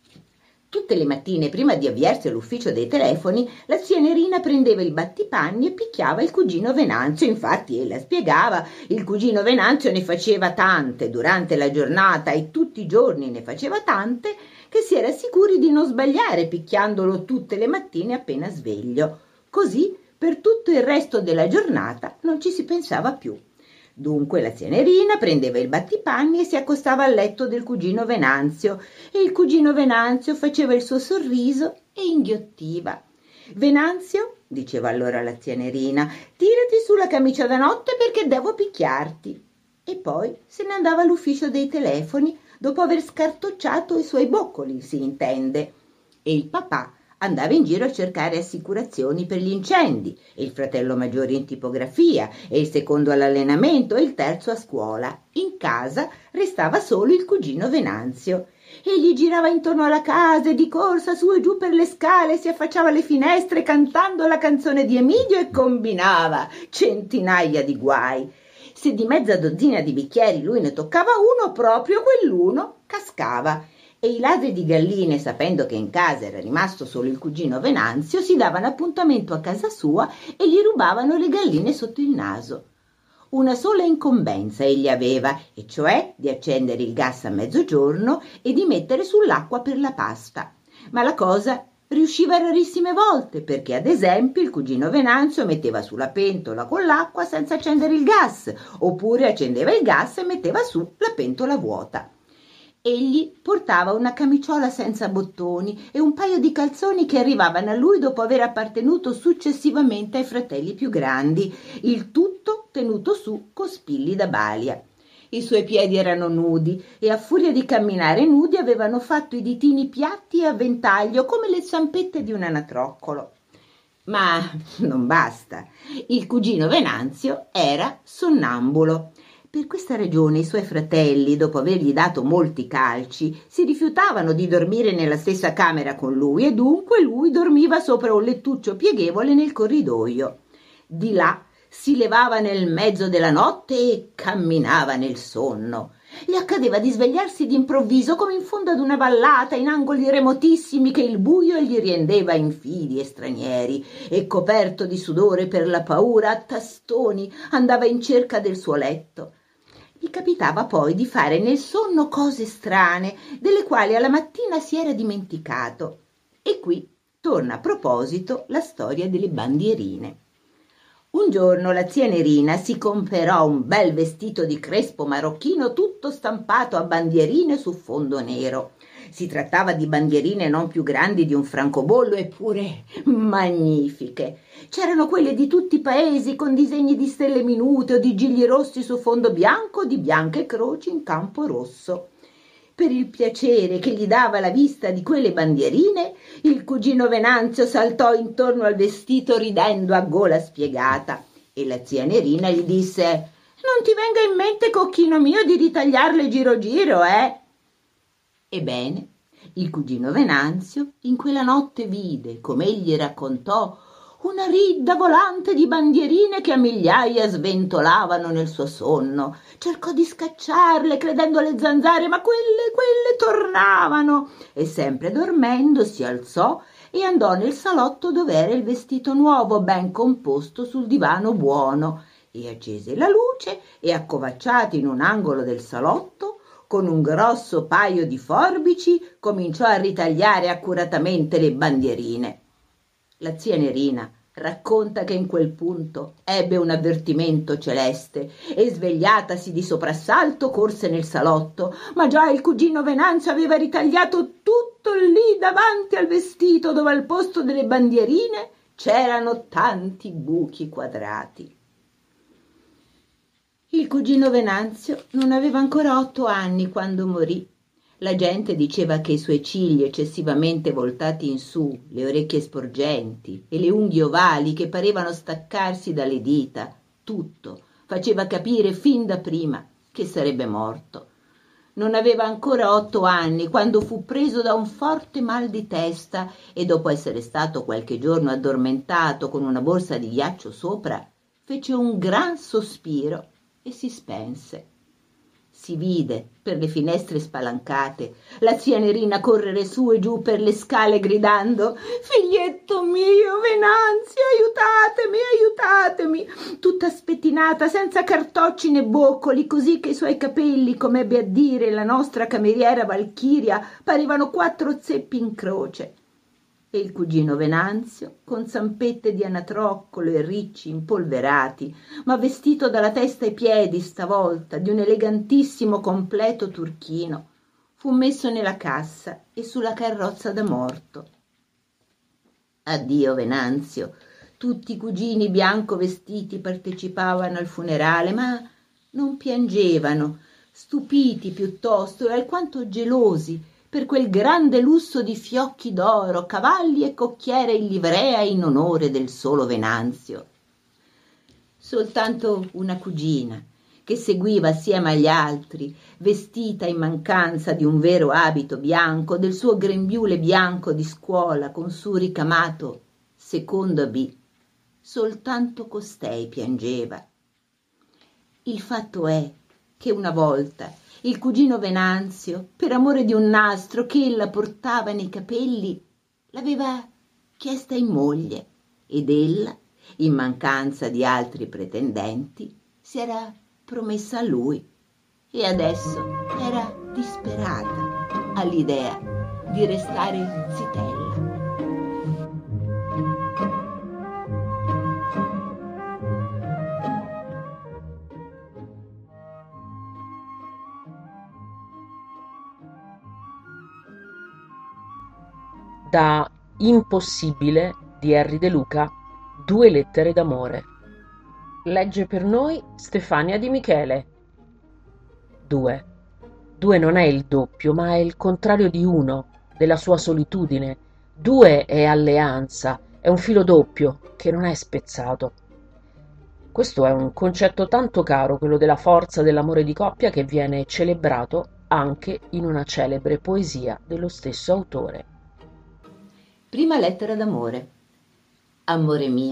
Tutte le mattine, prima di avviarsi all'ufficio dei telefoni, la zia Nerina prendeva il battipanni e picchiava il cugino Venanzio. Infatti, ella spiegava, il cugino Venanzio ne faceva tante durante la giornata e tutti i giorni ne faceva tante che si era sicuri di non sbagliare picchiandolo tutte le mattine appena sveglio. Così, per tutto il resto della giornata, non ci si pensava più. Dunque la zia Nerina prendeva il battipanni e si accostava al letto del cugino Venanzio e il cugino Venanzio faceva il suo sorriso e inghiottiva. «Venanzio», diceva allora la zia Nerina, «tirati su la camicia da notte perché devo picchiarti». E poi se ne andava all'ufficio dei telefoni dopo aver scartocciato i suoi boccoli, si intende. E il papà andava in giro a cercare assicurazioni per gli incendi, e il fratello maggiore in tipografia, e il secondo all'allenamento e il terzo a scuola. In casa restava solo il cugino Venanzio. Egli girava intorno alla casa e di corsa su e giù per le scale si affacciava alle finestre cantando la canzone di Emidio e combinava centinaia di guai. Se di mezza dozzina di bicchieri lui ne toccava uno, proprio quell'uno cascava. E i ladri di galline, sapendo che in casa era rimasto solo il cugino Venanzio, si davano appuntamento a casa sua e gli rubavano le galline sotto il naso. Una sola incombenza egli aveva, e cioè di accendere il gas a mezzogiorno e di mettere sull'acqua per la pasta. Ma la cosa riusciva rarissime volte, perché ad esempio il cugino Venanzio metteva sulla pentola con l'acqua senza accendere il gas, oppure accendeva il gas e metteva su la pentola vuota. Egli portava una camiciola senza bottoni e un paio di calzoni che arrivavano a lui dopo aver appartenuto successivamente ai fratelli più grandi, il tutto tenuto su con spilli da balia. I suoi piedi erano nudi e a furia di camminare nudi avevano fatto i ditini piatti e a ventaglio come le zampette di un anatroccolo. Ma non basta. Il cugino Venanzio era sonnambulo. Per questa ragione i suoi fratelli, dopo avergli dato molti calci, si rifiutavano di dormire nella stessa camera con lui e dunque lui dormiva sopra un lettuccio pieghevole nel corridoio. Di là si levava nel mezzo della notte e camminava nel sonno. Le accadeva di svegliarsi d'improvviso come in fondo ad una vallata, in angoli remotissimi che il buio gli rendeva infidi e stranieri, e coperto di sudore per la paura, a tastoni andava in cerca del suo letto. Gli capitava poi di fare nel sonno cose strane, delle quali alla mattina si era dimenticato. E qui torna a proposito la storia delle bandierine. Un giorno la zia Nerina si comperò un bel vestito di crespo marocchino tutto stampato a bandierine su fondo nero. Si trattava di bandierine non più grandi di un francobollo, eppure magnifiche. C'erano quelle di tutti i paesi con disegni di stelle minute o di gigli rossi su fondo bianco o di bianche croci in campo rosso. Per il piacere che gli dava la vista di quelle bandierine, il cugino Venanzio saltò intorno al vestito ridendo a gola spiegata e la zia Nerina gli disse: «Non ti venga in mente, cocchino mio, di ritagliarle giro giro, eh?» Ebbene, il cugino Venanzio in quella notte vide, come egli raccontò, una ridda volante di bandierine che a migliaia sventolavano nel suo sonno. Cercò di scacciarle, credendo alle zanzare, ma quelle tornavano, e sempre dormendo si alzò e andò nel salotto dov'era il vestito nuovo, ben composto sul divano buono, e accese la luce e, accovacciato in un angolo del salotto, con un grosso paio di forbici, cominciò a ritagliare accuratamente le bandierine. La zia Nerina racconta che in quel punto ebbe un avvertimento celeste e, svegliatasi di soprassalto, corse nel salotto, ma già il cugino Venanzio aveva ritagliato tutto lì davanti al vestito, dove al posto delle bandierine c'erano tanti buchi quadrati. Il cugino Venanzio non aveva ancora 8 anni quando morì. La gente diceva che i suoi cigli eccessivamente voltati in su, le orecchie sporgenti e le unghie ovali che parevano staccarsi dalle dita, tutto faceva capire fin da prima che sarebbe morto. Non aveva ancora 8 anni quando fu preso da un forte mal di testa e, dopo essere stato qualche giorno addormentato con una borsa di ghiaccio sopra, fece un gran sospiro e si spense. Si vide, per le finestre spalancate, la zia Nerina correre su e giù per le scale gridando: «Figlietto mio, Venanzio, aiutatemi!» Tutta spettinata, senza cartocci né boccoli, così che i suoi capelli, come ebbe a dire la nostra cameriera Valchiria, parevano 4 zeppi in croce. E il cugino Venanzio, con zampette di anatroccolo e ricci impolverati, ma vestito dalla testa ai piedi stavolta di un elegantissimo completo turchino, fu messo nella cassa e sulla carrozza da morto. Addio Venanzio, tutti i cugini bianco vestiti partecipavano al funerale, ma non piangevano, stupiti piuttosto e alquanto gelosi per quel grande lusso di fiocchi d'oro, cavalli e cocchiere in livrea in onore del solo Venanzio. Soltanto una cugina, che seguiva assieme agli altri, vestita in mancanza di un vero abito bianco, del suo grembiule bianco di scuola con su ricamato secondo B, soltanto costei piangeva. Il fatto è che una volta il cugino Venanzio, per amore di un nastro che ella portava nei capelli, l'aveva chiesta in moglie ed ella, in mancanza di altri pretendenti, si era promessa a lui e adesso era disperata all'idea di restare zitella. Da Impossibile di Henry De Luca, 2 lettere d'amore. Legge per noi Stefania Di Michele. 2. 2 non è il doppio, ma è il contrario di 1, della sua solitudine. 2 è alleanza, è un filo doppio che non è spezzato. Questo è un concetto tanto caro, quello della forza dell'amore di coppia, che viene celebrato anche in una celebre poesia dello stesso autore. Prima lettera d'amore. Amore mio,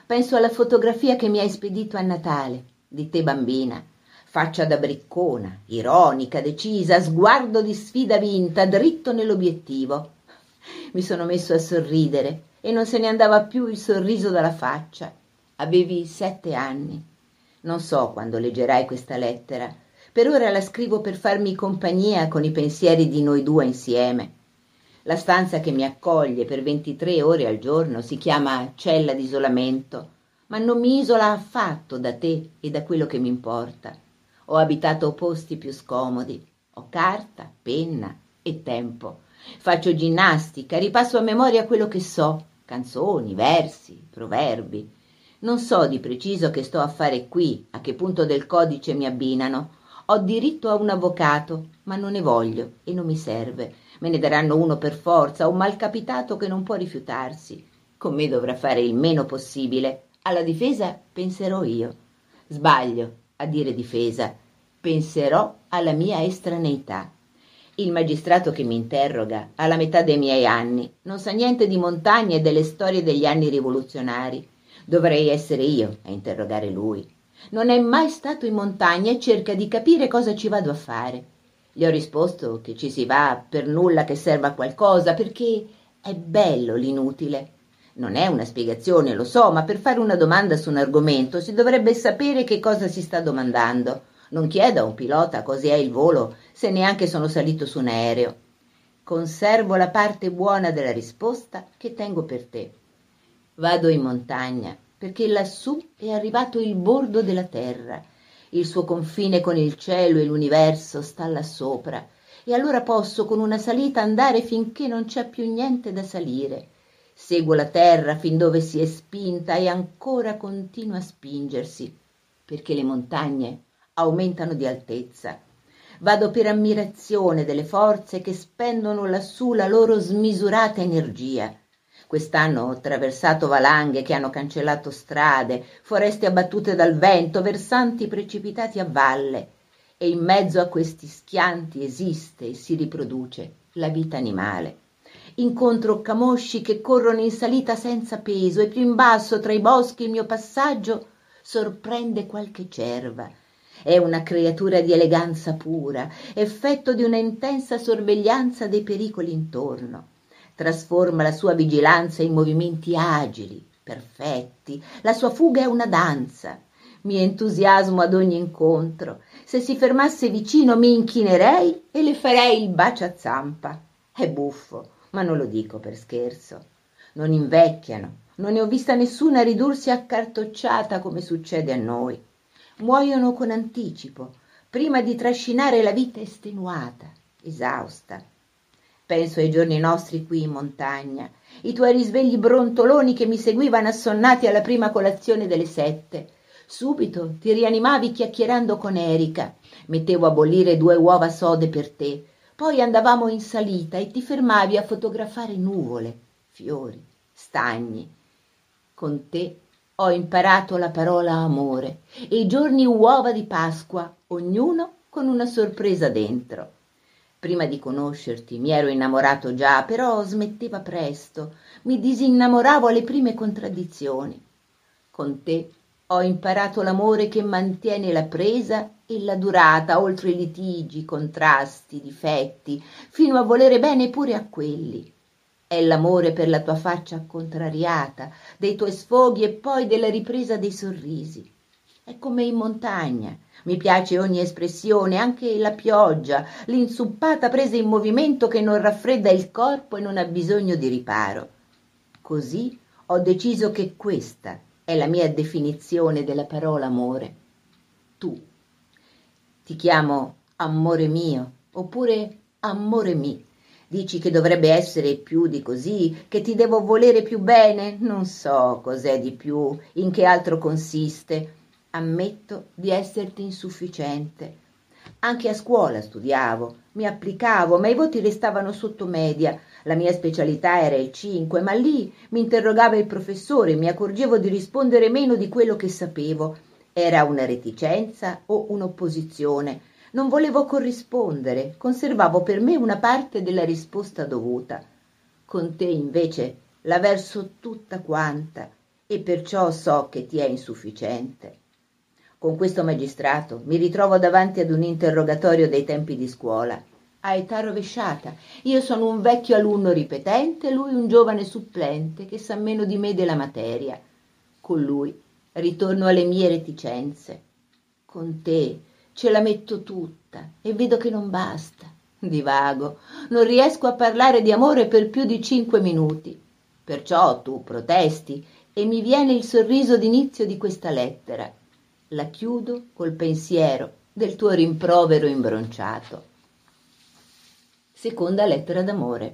Penso alla fotografia che mi hai spedito a Natale, di te bambina, faccia da briccona, ironica, decisa, sguardo di sfida vinta, dritto nell'obiettivo. Mi sono messo a sorridere e non se ne andava più il sorriso dalla faccia. Avevi 7 anni. Non so quando leggerai questa lettera. Per ora la scrivo per farmi compagnia con i pensieri di noi due insieme. La stanza che mi accoglie per 23 ore al giorno si chiama cella d'isolamento, ma non mi isola affatto da te e da quello che mi importa. Ho abitato posti più scomodi. Ho carta, penna e tempo. Faccio ginnastica, ripasso a memoria quello che so, canzoni, versi, proverbi. Non so di preciso che sto a fare qui, a che punto del codice mi abbinano. Ho diritto a un avvocato, ma non ne voglio e non mi serve. Me ne daranno uno per forza, un malcapitato che non può rifiutarsi. Con me dovrà fare il meno possibile. Alla difesa penserò io. Sbaglio a dire difesa. Penserò alla mia estraneità. Il magistrato che mi interroga ha la metà dei miei anni. Non sa niente di montagne e delle storie degli anni rivoluzionari. Dovrei essere io a interrogare lui. Non è mai stato in montagna e cerca di capire cosa ci vado a fare. Gli ho risposto che ci si va per nulla che serva a qualcosa, perché è bello l'inutile. Non è una spiegazione, lo so, ma per fare una domanda su un argomento si dovrebbe sapere che cosa si sta domandando. Non chiedo a un pilota cosa è il volo, se neanche sono salito su un aereo. Conservo la parte buona della risposta che tengo per te. Vado in montagna, perché lassù è arrivato il bordo della terra. Il suo confine con il cielo e l'universo sta là sopra, e allora posso con una salita andare finché non c'è più niente da salire. Seguo la terra fin dove si è spinta e ancora continua a spingersi, perché le montagne aumentano di altezza. Vado per ammirazione delle forze che spendono lassù la loro smisurata energia. Quest'anno ho attraversato valanghe che hanno cancellato strade, foreste abbattute dal vento, versanti precipitati a valle, e in mezzo a questi schianti esiste e si riproduce la vita animale. Incontro camosci che corrono in salita senza peso e più in basso tra i boschi il mio passaggio sorprende qualche cerva. È una creatura di eleganza pura, effetto di una intensa sorveglianza dei pericoli intorno. Trasforma la sua vigilanza in movimenti agili, perfetti. La sua fuga è una danza. Mi entusiasmo ad ogni incontro. Se si fermasse vicino mi inchinerei e le farei il bacio a zampa. È buffo, ma non lo dico per scherzo. Non invecchiano. Non ne ho vista nessuna ridursi accartocciata come succede a noi. Muoiono con anticipo, prima di trascinare la vita estenuata, esausta. Penso ai giorni nostri qui in montagna, i tuoi risvegli brontoloni che mi seguivano assonnati alla prima colazione delle 7. Subito ti rianimavi chiacchierando con Erika, mettevo a bollire 2 uova sode per te, poi andavamo in salita e ti fermavi a fotografare nuvole, fiori, stagni. Con te ho imparato la parola amore e i giorni uova di Pasqua, ognuno con una sorpresa dentro. Prima di conoscerti mi ero innamorato già, però smetteva presto, mi disinnamoravo alle prime contraddizioni. Con te ho imparato l'amore che mantiene la presa e la durata, oltre i litigi, contrasti, difetti, fino a volere bene pure a quelli. È l'amore per la tua faccia contrariata, dei tuoi sfoghi e poi della ripresa dei sorrisi. È come in montagna. Mi piace ogni espressione, anche la pioggia, l'insuppata presa in movimento che non raffredda il corpo e non ha bisogno di riparo. Così ho deciso che questa è la mia definizione della parola amore. Tu. Ti chiamo amore mio, oppure amore mi. Dici che dovrebbe essere più di così, che ti devo volere più bene? Non so cos'è di più, in che altro consiste. Ammetto di esserti insufficiente. Anche a scuola studiavo, mi applicavo, ma i voti restavano sotto media. La mia specialità era il 5, ma lì mi interrogava il professore e mi accorgevo di rispondere meno di quello che sapevo. Era una reticenza o un'opposizione? Non volevo corrispondere, conservavo per me una parte della risposta dovuta. Con te invece la verso tutta quanta e perciò so che ti è insufficiente. Con questo magistrato mi ritrovo davanti ad un interrogatorio dei tempi di scuola, a età rovesciata. Io sono un vecchio alunno ripetente, lui un giovane supplente che sa meno di me della materia. Con lui ritorno alle mie reticenze. Con te ce la metto tutta e vedo che non basta. Divago, non riesco a parlare di amore per più di 5 minuti. Perciò tu protesti e mi viene il sorriso d'inizio di questa lettera. La chiudo col pensiero del tuo rimprovero imbronciato. Seconda lettera d'amore.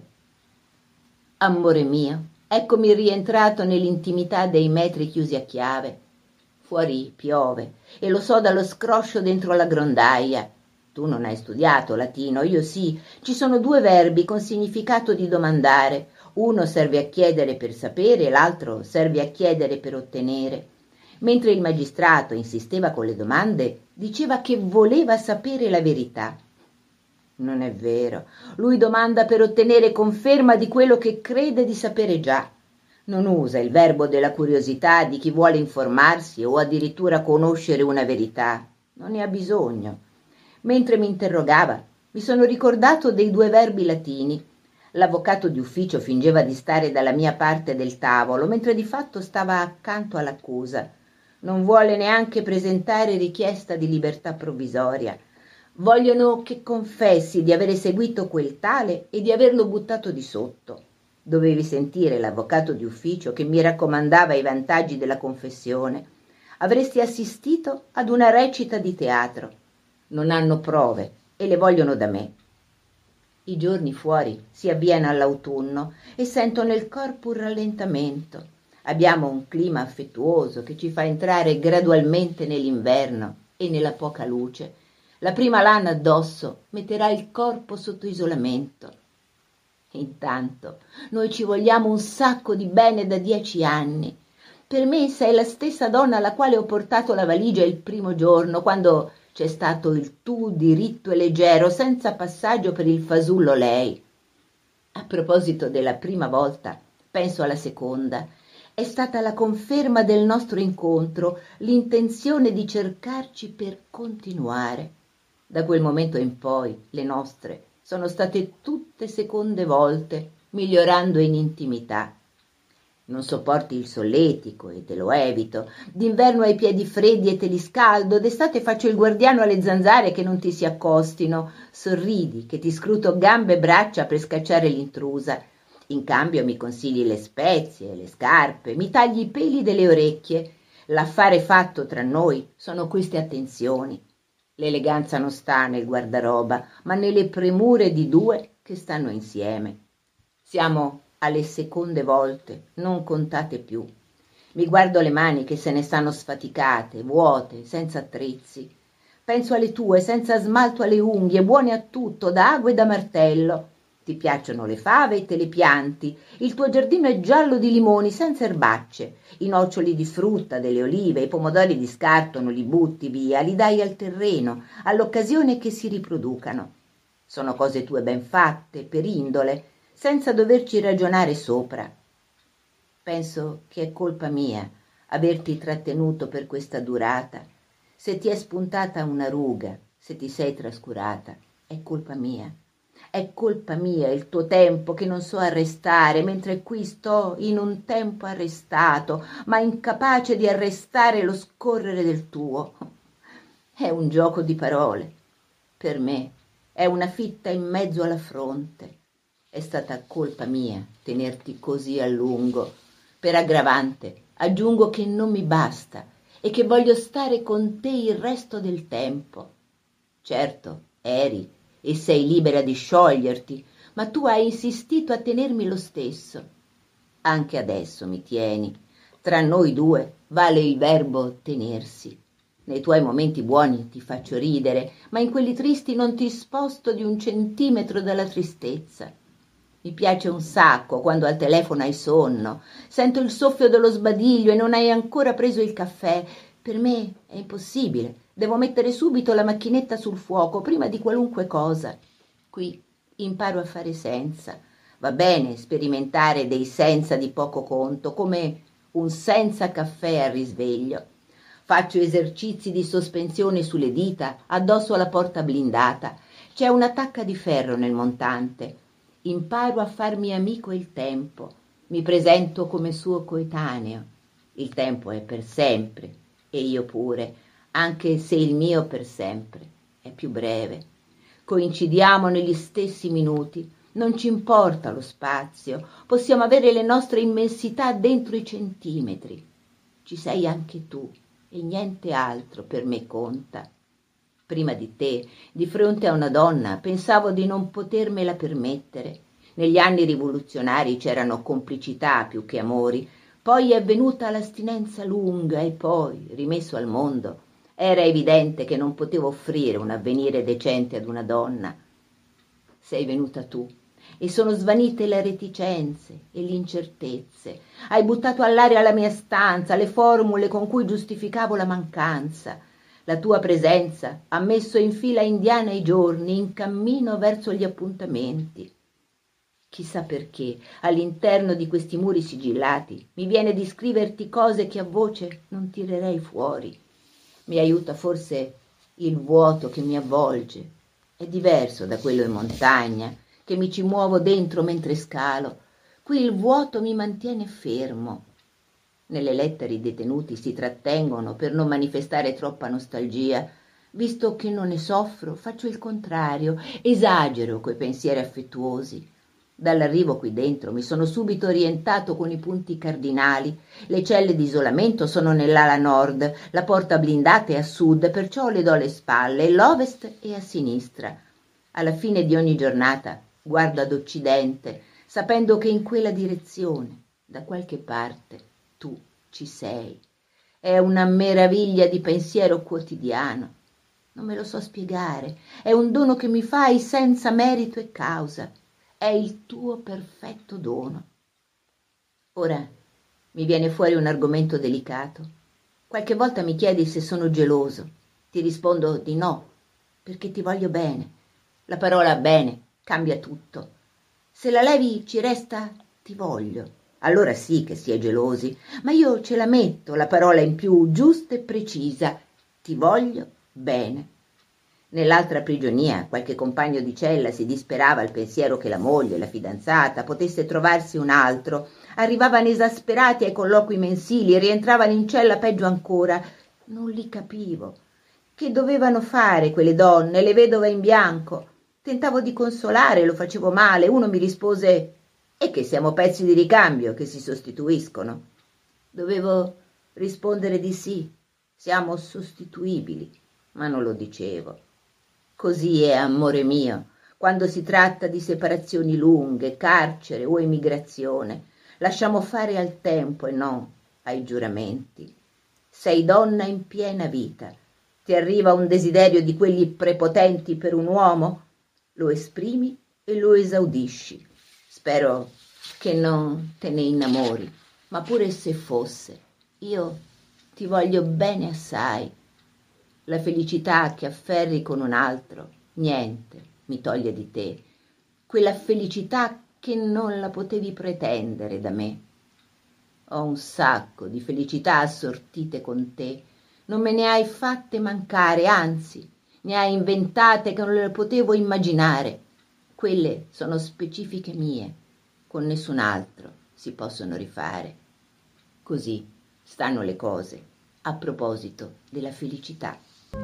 Amore mio, eccomi rientrato nell'intimità dei metri chiusi a chiave. Fuori piove e lo so dallo scroscio dentro la grondaia. Tu non hai studiato latino, io sì. Ci sono 2 verbi con significato di domandare. Uno serve a chiedere per sapere e l'altro serve a chiedere per ottenere. Mentre il magistrato insisteva con le domande, diceva che voleva sapere la verità. Non è vero. Lui domanda per ottenere conferma di quello che crede di sapere già. Non usa il verbo della curiosità di chi vuole informarsi o addirittura conoscere una verità. Non ne ha bisogno. Mentre mi interrogava, mi sono ricordato dei 2 verbi latini. L'avvocato di ufficio fingeva di stare dalla mia parte del tavolo, mentre di fatto stava accanto all'accusa. Non vuole neanche presentare richiesta di libertà provvisoria. Vogliono che confessi di avere seguito quel tale e di averlo buttato di sotto. Dovevi sentire l'avvocato di ufficio che mi raccomandava i vantaggi della confessione. Avresti assistito ad una recita di teatro. Non hanno prove e le vogliono da me. I giorni fuori si avviano all'autunno e sento nel corpo un rallentamento. Abbiamo un clima affettuoso che ci fa entrare gradualmente nell'inverno e nella poca luce. La prima lana addosso metterà il corpo sotto isolamento. Intanto noi ci vogliamo un sacco di bene da 10 anni. Per me sei la stessa donna alla quale ho portato la valigia il primo giorno, quando c'è stato il tu diritto e leggero, senza passaggio per il fasullo lei. A proposito della prima volta, penso alla seconda. È stata la conferma del nostro incontro, l'intenzione di cercarci per continuare. Da quel momento in poi le nostre sono state tutte seconde volte, migliorando in intimità. Non sopporti il solletico e te lo evito. D'inverno hai i piedi freddi e te li scaldo, d'estate faccio il guardiano alle zanzare che non ti si accostino. Sorridi che ti scruto gambe e braccia per scacciare l'intrusa. In cambio mi consigli le spezie, le scarpe, mi tagli i peli delle orecchie. L'affare fatto tra noi sono queste attenzioni. L'eleganza non sta nel guardaroba, ma nelle premure di 2 che stanno insieme. Siamo alle seconde volte, non contate più. Mi guardo le mani che se ne stanno sfaticate, vuote, senza attrezzi. Penso alle tue, senza smalto alle unghie, buone a tutto, da ago e da martello. Ti piacciono le fave e te le pianti. Il tuo giardino è giallo di limoni, senza erbacce. I noccioli di frutta, delle olive, i pomodori di scarto non li butti via, li dai al terreno, all'occasione che si riproducano. Sono cose tue ben fatte, per indole, senza doverci ragionare sopra. Penso che è colpa mia averti trattenuto per questa durata. Se ti è spuntata una ruga, se ti sei trascurata, è colpa mia. È colpa mia il tuo tempo che non so arrestare, mentre qui sto in un tempo arrestato, ma incapace di arrestare lo scorrere del tuo. È un gioco di parole. Per me è una fitta in mezzo alla fronte. È stata colpa mia tenerti così a lungo. Per aggravante aggiungo che non mi basta e che voglio stare con te il resto del tempo. Certo, eri e sei libera di scioglierti, ma tu hai insistito a tenermi lo stesso. Anche adesso mi tieni. Tra noi 2 vale il verbo tenersi. Nei tuoi momenti buoni ti faccio ridere, ma in quelli tristi non ti sposto di 1 centimetro dalla tristezza. Mi piace un sacco quando al telefono hai sonno. Sento il soffio dello sbadiglio e non hai ancora preso il caffè. Per me è impossibile. Devo mettere subito la macchinetta sul fuoco, prima di qualunque cosa. Qui imparo a fare senza. Va bene sperimentare dei senza di poco conto, come un senza caffè al risveglio. Faccio esercizi di sospensione sulle dita addosso alla porta blindata. C'è una tacca di ferro nel montante. Imparo a farmi amico il tempo. Mi presento come suo coetaneo. Il tempo è per sempre, e io pure, anche se il mio per sempre è più breve. Coincidiamo negli stessi minuti, non ci importa lo spazio, possiamo avere le nostre immensità dentro i centimetri. Ci sei anche tu, e niente altro per me conta. Prima di te, di fronte a una donna, pensavo di non potermela permettere. Negli anni rivoluzionari c'erano complicità più che amori, poi è venuta l'astinenza lunga e poi, rimesso al mondo, era evidente che non potevo offrire un avvenire decente ad una donna. Sei venuta tu e sono svanite le reticenze e le incertezze. Hai buttato all'aria la mia stanza, le formule con cui giustificavo la mancanza. La tua presenza ha messo in fila indiana i giorni, in cammino verso gli appuntamenti. Chissà perché, all'interno di questi muri sigillati, mi viene di scriverti cose che a voce non tirerei fuori. Mi aiuta forse il vuoto che mi avvolge. È diverso da quello in montagna, che mi ci muovo dentro mentre scalo. Qui il vuoto mi mantiene fermo. Nelle lettere i detenuti si trattengono per non manifestare troppa nostalgia. Visto che non ne soffro, faccio il contrario, esagero coi pensieri affettuosi. Dall'arrivo qui dentro mi sono subito orientato con i punti cardinali. Le celle di isolamento sono nell'ala nord, la porta blindata è a sud, perciò le do le spalle, l'ovest è a sinistra. Alla fine di ogni giornata guardo ad occidente, sapendo che in quella direzione, da qualche parte, tu ci sei. È una meraviglia di pensiero quotidiano. Non me lo so spiegare, è un dono che mi fai senza merito e causa. È il tuo perfetto dono. Ora mi viene fuori un argomento delicato. Qualche volta mi chiedi se sono geloso. Ti rispondo di no, perché ti voglio bene. La parola bene cambia tutto. Se la levi ci resta ti voglio. Allora sì che si è gelosi, ma io ce la metto, la parola in più, giusta e precisa. Ti voglio bene. Nell'altra prigionia qualche compagno di cella si disperava al pensiero che la moglie, la fidanzata, potesse trovarsi un altro. Arrivavano esasperati ai colloqui mensili e rientravano in cella peggio ancora. Non li capivo. Che dovevano fare quelle donne, le vedove in bianco? Tentavo di consolare, lo facevo male. Uno mi rispose: «E che siamo pezzi di ricambio che si sostituiscono?» Dovevo rispondere di sì, siamo sostituibili, ma non lo dicevo. Così è, amore mio, quando si tratta di separazioni lunghe, carcere o emigrazione. Lasciamo fare al tempo e non ai giuramenti. Sei donna in piena vita. Ti arriva un desiderio di quelli prepotenti per un uomo? Lo esprimi e lo esaudisci. Spero che non te ne innamori, ma pure se fosse, io ti voglio bene assai. La felicità che afferri con un altro, niente mi toglie di te. Quella felicità che non la potevi pretendere da me. Ho un sacco di felicità assortite con te. Non me ne hai fatte mancare, anzi, ne hai inventate che non le potevo immaginare. Quelle sono specifiche mie, con nessun altro si possono rifare. Così stanno le cose a proposito della felicità.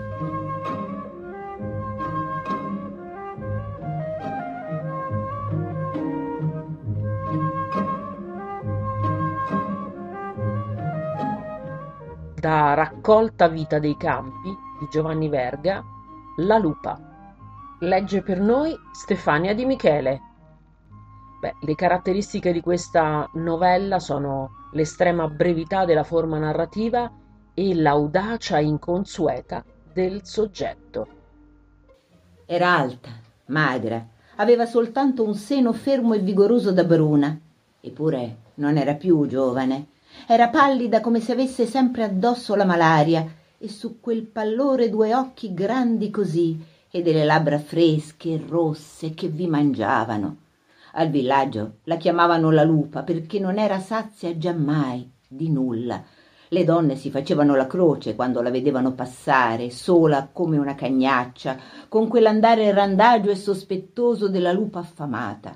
Da Raccolta Vita dei Campi di Giovanni Verga, La lupa. Legge per noi Stefania Di Michele. Le caratteristiche di questa novella sono l'estrema brevità della forma narrativa e l'audacia inconsueta del soggetto. Era alta, magra, aveva soltanto un seno fermo e vigoroso da bruna, eppure non era più giovane. Era pallida come se avesse sempre addosso la malaria, e su quel pallore 2 occhi grandi così e delle labbra fresche e rosse che vi mangiavano. Al villaggio la chiamavano la lupa perché non era sazia giammai. di nulla. Le donne si facevano la croce quando la vedevano passare, sola come una cagnaccia, con quell'andare randagio e sospettoso della lupa affamata.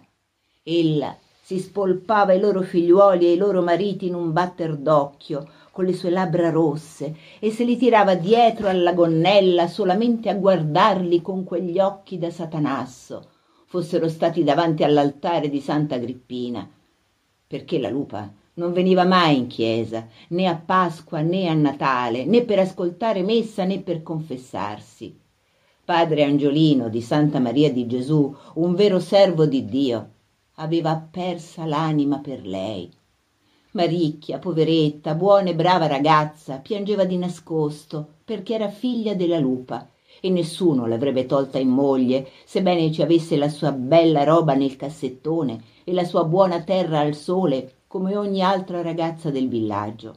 Ella si spolpava i loro figliuoli e i loro mariti in un batter d'occhio, con le sue labbra rosse, e se li tirava dietro alla gonnella solamente a guardarli con quegli occhi da satanasso, fossero stati davanti all'altare di Santa Agrippina, perché la lupa non veniva mai in chiesa, né a Pasqua né a Natale, né per ascoltare messa né per confessarsi. Padre Angiolino di Santa Maria di Gesù, un vero servo di Dio, aveva persa l'anima per lei. Maricchia, poveretta, buona e brava ragazza, piangeva di nascosto perché era figlia della lupa e nessuno l'avrebbe tolta in moglie, sebbene ci avesse la sua bella roba nel cassettone e la sua buona terra al sole come ogni altra ragazza del villaggio.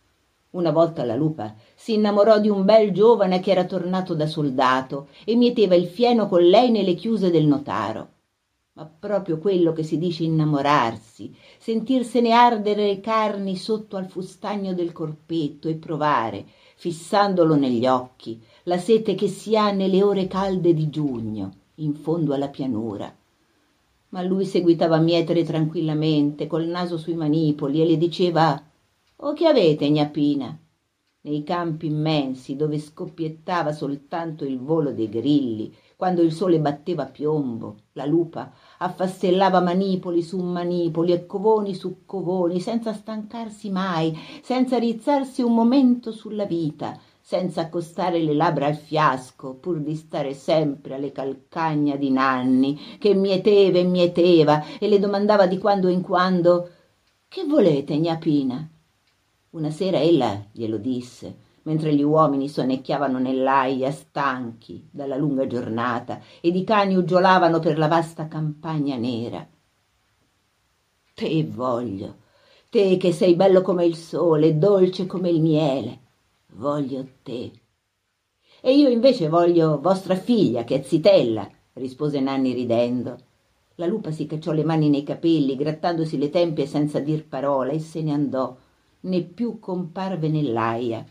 Una volta la lupa si innamorò di un bel giovane che era tornato da soldato e mieteva il fieno con lei nelle chiuse del notaro. Ma proprio quello che si dice innamorarsi, sentirsene ardere le carni sotto al fustagno del corpetto e provare, fissandolo negli occhi, la sete che si ha nelle ore calde di giugno, in fondo alla pianura. Ma lui seguitava a mietere tranquillamente, col naso sui manipoli, e le diceva: «O che avete, gnappina?» Nei campi immensi, dove scoppiettava soltanto il volo dei grilli, quando il sole batteva piombo, la lupa affastellava manipoli su manipoli e covoni su covoni, senza stancarsi mai, senza rizzarsi un momento sulla vita, senza accostare le labbra al fiasco, pur di stare sempre alle calcagna di Nanni, che mieteva e mieteva e le domandava di quando in quando: «Che volete, gnapina?» Una sera ella glielo disse, mentre gli uomini sonnecchiavano nell'aia, stanchi dalla lunga giornata, ed i cani uggiolavano per la vasta campagna nera. «Te voglio, te che sei bello come il sole, dolce come il miele, voglio te». «E io invece voglio vostra figlia, che è zitella», rispose Nanni ridendo. La lupa si cacciò le mani nei capelli, grattandosi le tempie senza dir parola, e se ne andò, né più comparve nell'aia.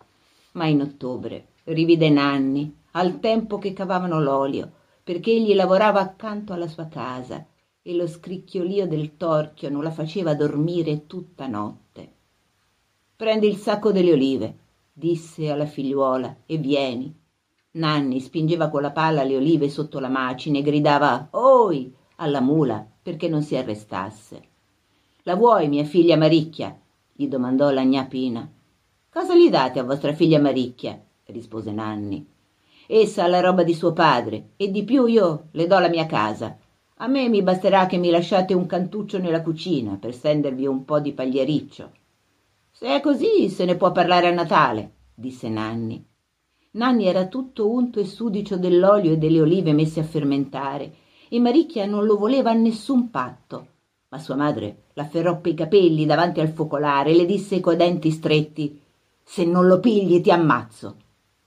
Ma in ottobre rivide Nanni al tempo che cavavano l'olio, perché egli lavorava accanto alla sua casa e lo scricchiolio del torchio non la faceva dormire tutta notte. «Prendi il sacco delle olive», disse alla figliuola, «e vieni». Nanni spingeva con la pala le olive sotto la macine e gridava «Oi!» alla mula perché non si arrestasse. «La vuoi, mia figlia Maricchia?» gli domandò la gnapina. «Cosa gli date a vostra figlia Maricchia?» rispose Nanni. «Essa ha la roba di suo padre e di più io le do la mia casa. A me mi basterà che mi lasciate un cantuccio nella cucina per stendervi un po' di pagliericcio». «Se è così se ne può parlare a Natale», disse Nanni. Nanni era tutto unto e sudicio dell'olio e delle olive messe a fermentare e Maricchia non lo voleva a nessun patto. Ma sua madre l'afferrò pei capelli davanti al focolare e le disse coi denti stretti: «Se non lo pigli ti ammazzo».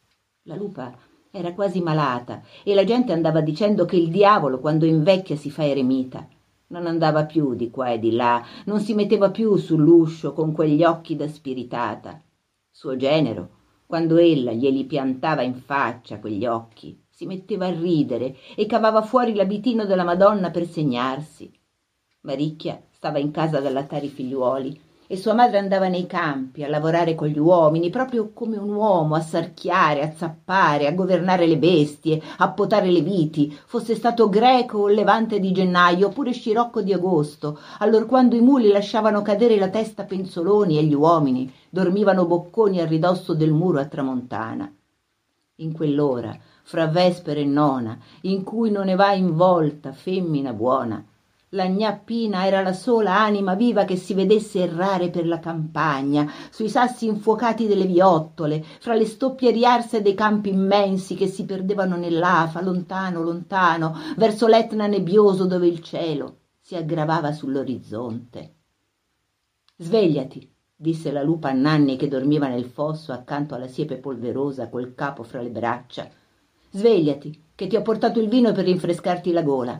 La lupa era quasi malata e la gente andava dicendo che il diavolo quando invecchia si fa eremita. Non andava più di qua e di là, non si metteva più sull'uscio con quegli occhi da spiritata. Suo genero, quando ella glieli piantava in faccia quegli occhi, si metteva a ridere e cavava fuori l'abitino della Madonna per segnarsi. Maricchia stava in casa ad allattare i figliuoli e sua madre andava nei campi a lavorare con gli uomini, proprio come un uomo, a sarchiare, a zappare, a governare le bestie, a potare le viti, fosse stato greco o levante di gennaio oppure scirocco di agosto, allorquando i muli lasciavano cadere la testa penzoloni e gli uomini dormivano bocconi a ridosso del muro a tramontana. In quell'ora, fra vespera e nona, in cui non ne va in volta femmina buona, la gnappina era la sola anima viva che si vedesse errare per la campagna, sui sassi infuocati delle viottole, fra le stoppie riarse dei campi immensi che si perdevano nell'afa, lontano, lontano, verso l'Etna nebbioso dove il cielo si aggravava sull'orizzonte. «Svegliati», disse la lupa a Nanni che dormiva nel fosso accanto alla siepe polverosa col capo fra le braccia. «Svegliati, che ti ho portato il vino per rinfrescarti la gola».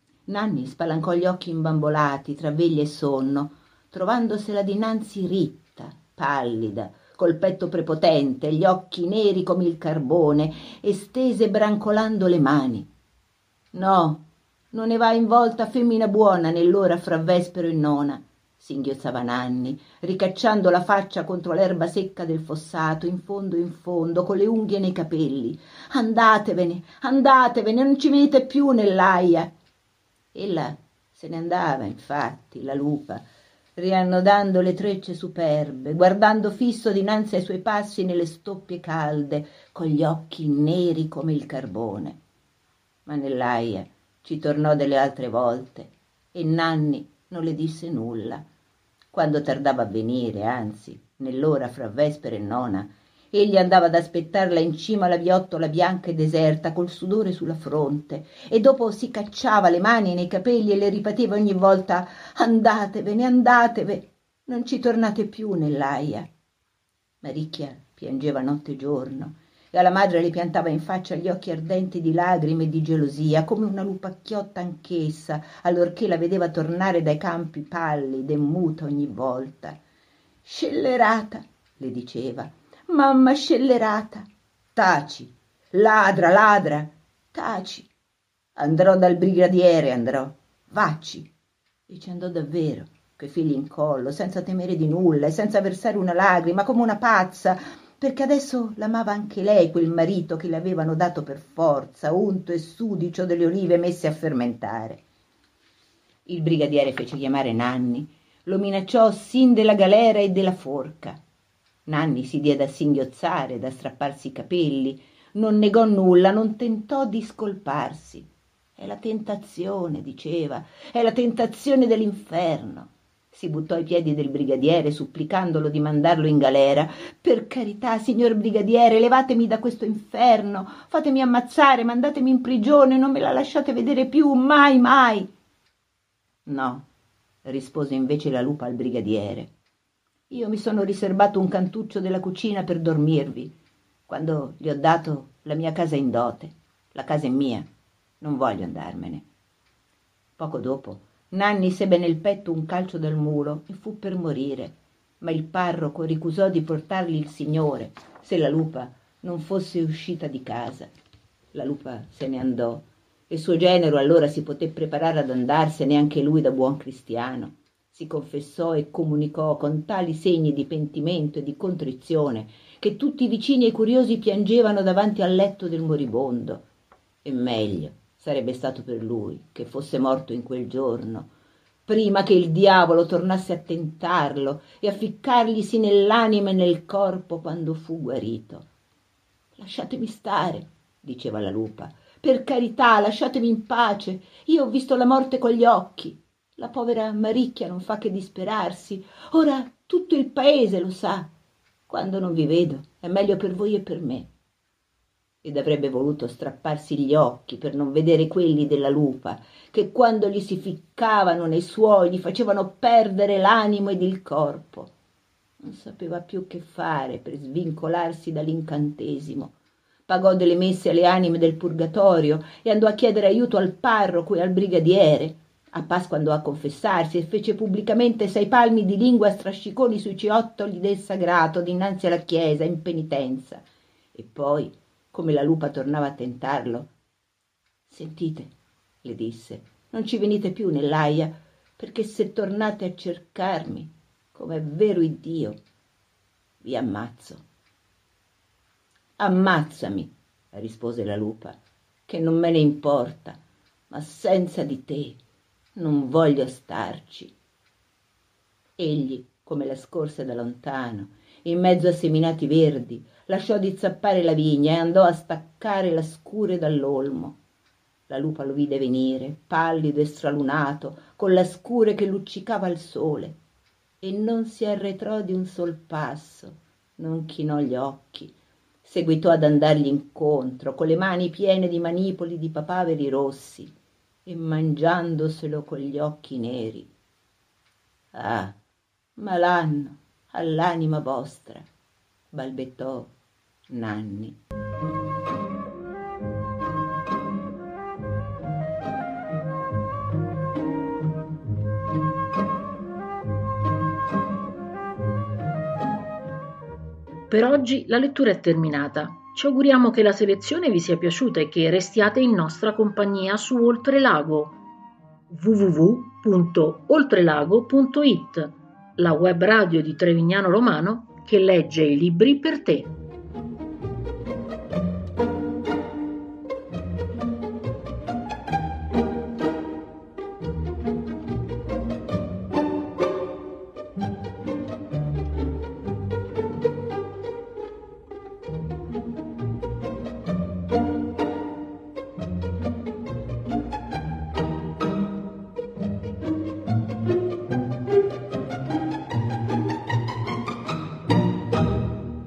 Nanni spalancò gli occhi imbambolati tra veglia e sonno, trovandosela dinanzi ritta, pallida, col petto prepotente, gli occhi neri come il carbone e stese brancolando le mani. No, non ne va in volta femmina buona nell'ora fra vespero e nona, singhiozzava Nanni, ricacciando la faccia contro l'erba secca del fossato, in fondo, con le unghie nei capelli. Andatevene, andatevene, non ci venite più nell'aia. Ella se ne andava, infatti, la lupa, riannodando le trecce superbe, guardando fisso dinanzi ai suoi passi nelle stoppie calde, con gli occhi neri come il carbone. Ma nell'aia ci tornò delle altre volte e Nanni non le disse nulla. Quando tardava a venire, anzi, nell'ora fra vespera e nona, egli andava ad aspettarla in cima alla viottola bianca e deserta, col sudore sulla fronte, e dopo si cacciava le mani nei capelli e le ripeteva ogni volta: «Andatevene, andatevene, non ci tornate più nell'aia». Maricchia piangeva notte e giorno, e alla madre le piantava in faccia gli occhi ardenti di lagrime e di gelosia, come una lupacchiotta anch'essa, allorché la vedeva tornare dai campi pallida e muta ogni volta. «Scellerata», le diceva, «mamma scellerata, taci, ladra, ladra, taci, andrò dal brigadiere, andrò, vacci». E ci andò davvero, coi figli in collo, senza temere di nulla e senza versare una lagrima, come una pazza, perché adesso l'amava anche lei, quel marito che le avevano dato per forza, unto e sudicio delle olive messe a fermentare. Il brigadiere fece chiamare Nanni, lo minacciò sin della galera e della forca. Nanni si diede a singhiozzare, da strapparsi i capelli, non negò nulla, non tentò di scolparsi. «È la tentazione», diceva, «è la tentazione dell'inferno». Si buttò ai piedi del brigadiere, supplicandolo di mandarlo in galera. «Per carità, signor brigadiere, levatemi da questo inferno, fatemi ammazzare, mandatemi in prigione, non me la lasciate vedere più, mai, mai». «No», rispose invece la lupa al brigadiere, «io mi sono riservato un cantuccio della cucina per dormirvi, quando gli ho dato la mia casa in dote. La casa è mia, non voglio andarmene». Poco dopo Nanni sebbe nel petto un calcio dal mulo e fu per morire, ma il parroco ricusò di portargli il Signore se la lupa non fosse uscita di casa. La lupa se ne andò e suo genero allora si poté preparare ad andarsene anche lui da buon cristiano. Si confessò e comunicò con tali segni di pentimento e di contrizione che tutti i vicini e i curiosi piangevano davanti al letto del moribondo. E meglio sarebbe stato per lui che fosse morto in quel giorno, prima che il diavolo tornasse a tentarlo e a ficcarglisi nell'anima e nel corpo quando fu guarito. «Lasciatemi stare», diceva la lupa, «per carità, lasciatemi in pace. Io ho visto la morte con gli occhi. La povera Maricchia non fa che disperarsi. Ora tutto il paese lo sa. Quando non vi vedo è meglio per voi e per me». Ed avrebbe voluto strapparsi gli occhi per non vedere quelli della lupa, che quando gli si ficcavano nei suoi gli facevano perdere l'animo ed il corpo. Non sapeva più che fare per svincolarsi dall'incantesimo. Pagò delle messe alle anime del purgatorio e andò a chiedere aiuto al parroco e al brigadiere. A Pasqua andò a confessarsi e fece pubblicamente 6 palmi di lingua a strasciconi sui ciottoli del sagrato dinanzi alla chiesa in penitenza. E poi, come la lupa tornava a tentarlo: «Sentite», le disse, «non ci venite più nell'aia, perché se tornate a cercarmi, come è vero Iddio, vi ammazzo». «Ammazzami», rispose la lupa, «che non me ne importa, ma senza di te non voglio starci». Egli, come la scorse da lontano, in mezzo a seminati verdi, lasciò di zappare la vigna e andò a staccare la scure dall'olmo. La lupa lo vide venire, pallido e stralunato, con la scure che luccicava al sole, e non si arretrò di un sol passo, non chinò gli occhi, seguitò ad andargli incontro, con le mani piene di manipoli di papaveri rossi, e mangiandoselo con gli occhi neri. «Ah, malanno all'anima vostra», balbettò Nanni. Per oggi la lettura è terminata. Ci auguriamo che la selezione vi sia piaciuta e che restiate in nostra compagnia su Oltrelago, www.oltrelago.it, la web radio di Trevignano Romano che legge i libri per te.